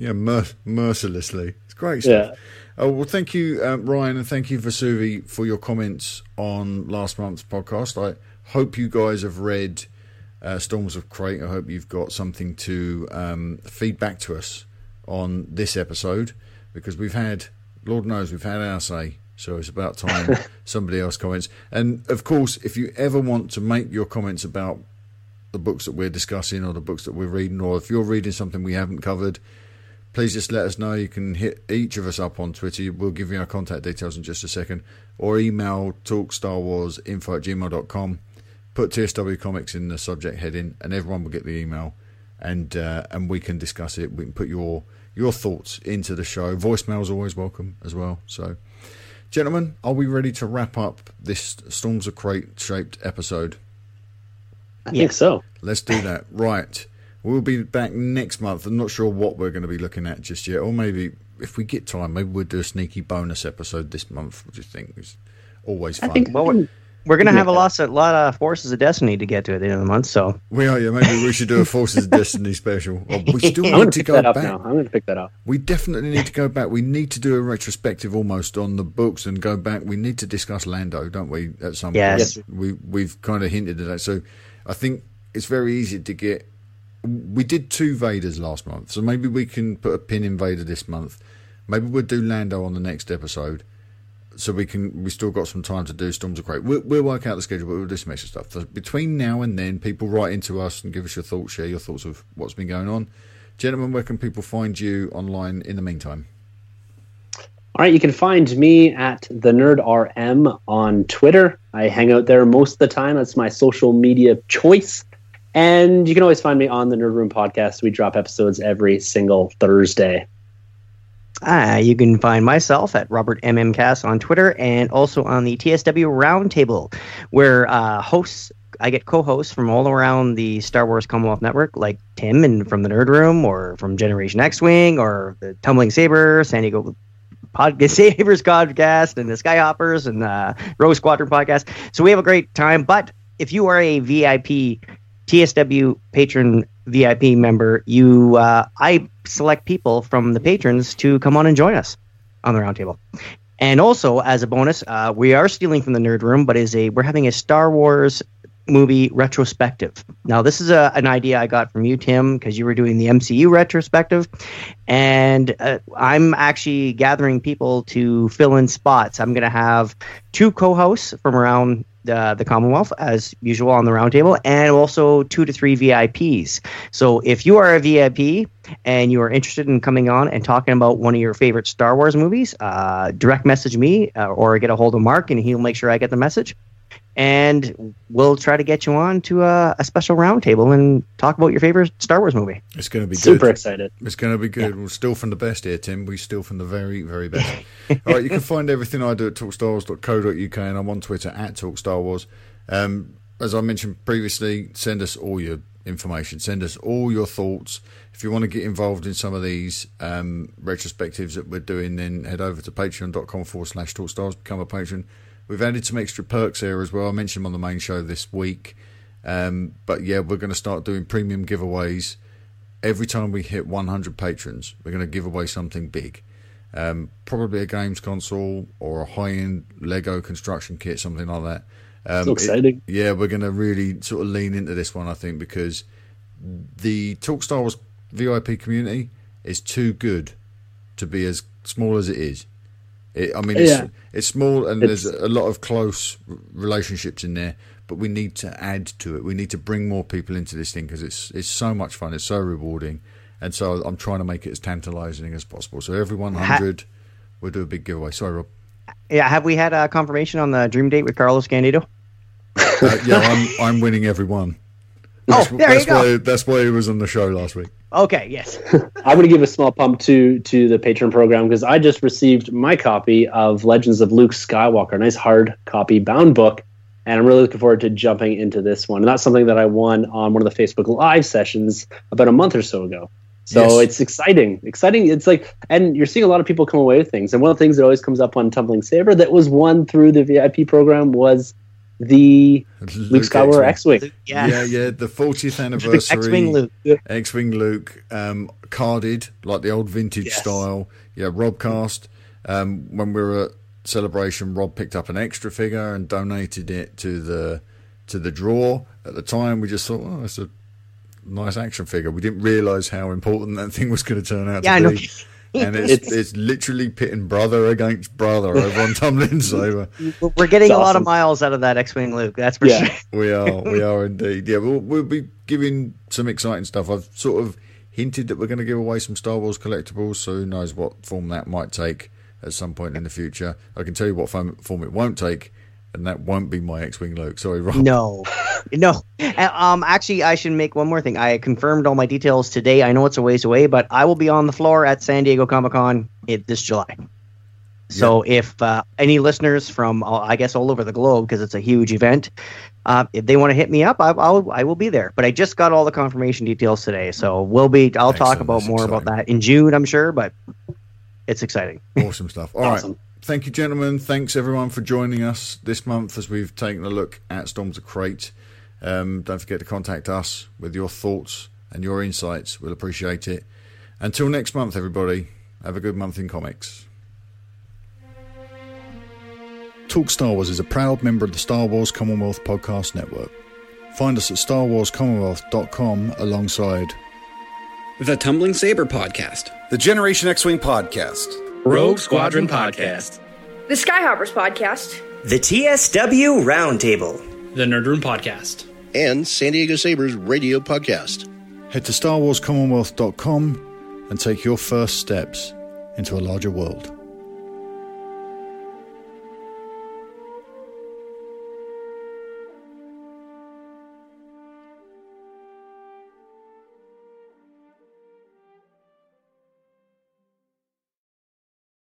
Mercilessly. It's great stuff. Well, thank you, Ryan, and thank you, Vesuvi, for your comments on last month's podcast. I hope you guys have read Storms of Crate. I hope you've got something to feed back to us on this episode, because Lord knows we've had our say, so it's about time somebody else comments. And, of course, if you ever want to make your comments about the books that we're discussing or the books that we're reading, or if you're reading something we haven't covered, please just let us know. You can hit each of us up on Twitter. We'll give you our contact details in just a second. Or email talkstarwarsinfo@gmail.com. Put TSW Comics in the subject heading, and everyone will get the email. And we can discuss it. We can put your thoughts into the show. Voicemail's always welcome as well. So, gentlemen, are we ready to wrap up this Storms of Crate-shaped episode? I think so. Let's do that. Right. We'll be back next month. I'm not sure what we're going to be looking at just yet. Or maybe, if we get time, maybe we'll do a sneaky bonus episode this month. What do you think? It's always fun. I think we're going to have a lot of Forces of Destiny to get to at the end of the month. So we are. Yeah, maybe we should do a Forces of Destiny special. Or we still need to go back. I'm going to pick that up. We definitely need to go back. We need to do a retrospective almost on the books and go back. We need to discuss Lando, don't we, at some point? We've kind of hinted at that. So I think it's very easy to get... We did 2 Vaders last month, so maybe we can put a pin in Vader this month. Maybe we'll do Lando on the next episode, so we still got some time to do Storms of Crate. We'll work out the schedule, but we'll do some extra stuff. So between now and then, people write into us and give us your thoughts, share your thoughts of what's been going on. Gentlemen, where can people find you online in the meantime? All right, you can find me at the NerdRM on Twitter. I hang out there most of the time. That's my social media choice. And you can always find me on the Nerd Room podcast. We drop episodes every single Thursday. You can find myself at Robert MMCast on Twitter, and also on the TSW Roundtable, where I get co-hosts from all around the Star Wars Commonwealth Network, like Tim and from the Nerd Room, or from Generation X-Wing, or the Tumbling Saber, San Diego Sabers podcast, and the Skyhoppers, and Rogue Squadron podcast. So we have a great time. But if you are a VIP TSW patron VIP member, I select people from the patrons to come on and join us on the roundtable. And also, as a bonus, we are stealing from the Nerd Room, but we're having a Star Wars movie retrospective. Now, this is an idea I got from you, Tim, because you were doing the MCU retrospective, and I'm actually gathering people to fill in spots. I'm going to have 2 co-hosts from around the Commonwealth, as usual, on the roundtable, and also 2 to 3 VIPs. So if you are a VIP and you are interested in coming on and talking about one of your favorite Star Wars movies, direct message me or get a hold of Mark, and he'll make sure I get the message. And we'll try to get you on to a special roundtable and talk about your favorite Star Wars movie. It's going to be super excited. It's going to be good. Yeah. We'll steal from the best here, Tim. We steal from the very, very best. All right, you can find everything I do at talkstarwars.co.uk, and I'm on Twitter at talkstarwars. As I mentioned previously, send us all your information. Send us all your thoughts. If you want to get involved in some of these retrospectives that we're doing, then head over to patreon.com/talkstars, become a patron. We've added some extra perks here as well. I mentioned them on the main show this week. But yeah, we're going to start doing premium giveaways. Every time we hit 100 patrons, we're going to give away something big. Probably a games console or a high-end Lego construction kit, something like that. So exciting. We're going to really sort of lean into this one, I think, because the Talk Star Wars VIP community is too good to be as small as it is. It's small, and there's a lot of close relationships in there, but we need to add to it. We need to bring more people into this thing because it's so much fun. It's so rewarding, and so I'm trying to make it as tantalising as possible. So every 100, we'll do a big giveaway. Sorry, Rob. Yeah, have we had a confirmation on the Dream Date with Carlos Candido? I'm winning every one. There you go. That's why he was on the show last week. Okay, yes. I'm going to give a small pump to the Patreon program because I just received my copy of Legends of Luke Skywalker, a nice hard copy bound book, and I'm really looking forward to jumping into this one. And that's something that I won on one of the Facebook Live sessions about a month or so ago. So It's exciting. It's like, and you're seeing a lot of people come away with things. And one of the things that always comes up on Tumbling Saber that was won through the VIP program was the Luke Skywalker X-Wing. Yeah, the 40th anniversary X-Wing Luke. X-Wing Luke, carded like the old vintage style. Yeah, Rob cast. When we were at Celebration, Rob picked up an extra figure and donated it to the drawer. At the time, we just thought, oh, that's a nice action figure. We didn't realise how important that thing was going to turn out to be. And it's literally pitting brother against brother over on Tumbling Saber. We're getting a lot of miles out of that X-Wing Luke, that's for sure. We are indeed. Yeah, we'll be giving some exciting stuff. I've sort of hinted that we're going to give away some Star Wars collectibles, so who knows what form that might take at some point in the future. I can tell you what form it won't take, and that won't be my X-Wing Luke. Sorry, Rob. No. Actually, I should make one more thing. I confirmed all my details today. I know it's a ways away, but I will be on the floor at San Diego Comic-Con this July. So if any listeners from, I guess, all over the globe, because it's a huge event, if they want to hit me up, I will be there. But I just got all the confirmation details today, so I'll talk about more about that in June, I'm sure, but it's exciting. Awesome stuff. All right. Thank you, gentlemen. Thanks, everyone, for joining us this month as we've taken a look at Storms of Crate. Don't forget to contact us with your thoughts and your insights. We'll appreciate it. Until next month, everybody, have a good month in comics. Talk Star Wars is a proud member of the Star Wars Commonwealth Podcast Network. Find us at StarWarsCommonwealth.com alongside the Tumbling Saber Podcast, the Generation X-Wing Podcast, Rogue Squadron Podcast, the Skyhoppers Podcast, the TSW Roundtable, the Nerd Room Podcast, and San Diego Sabres Radio Podcast. Head to StarWarsCommonwealth.com and take your first steps into a larger world.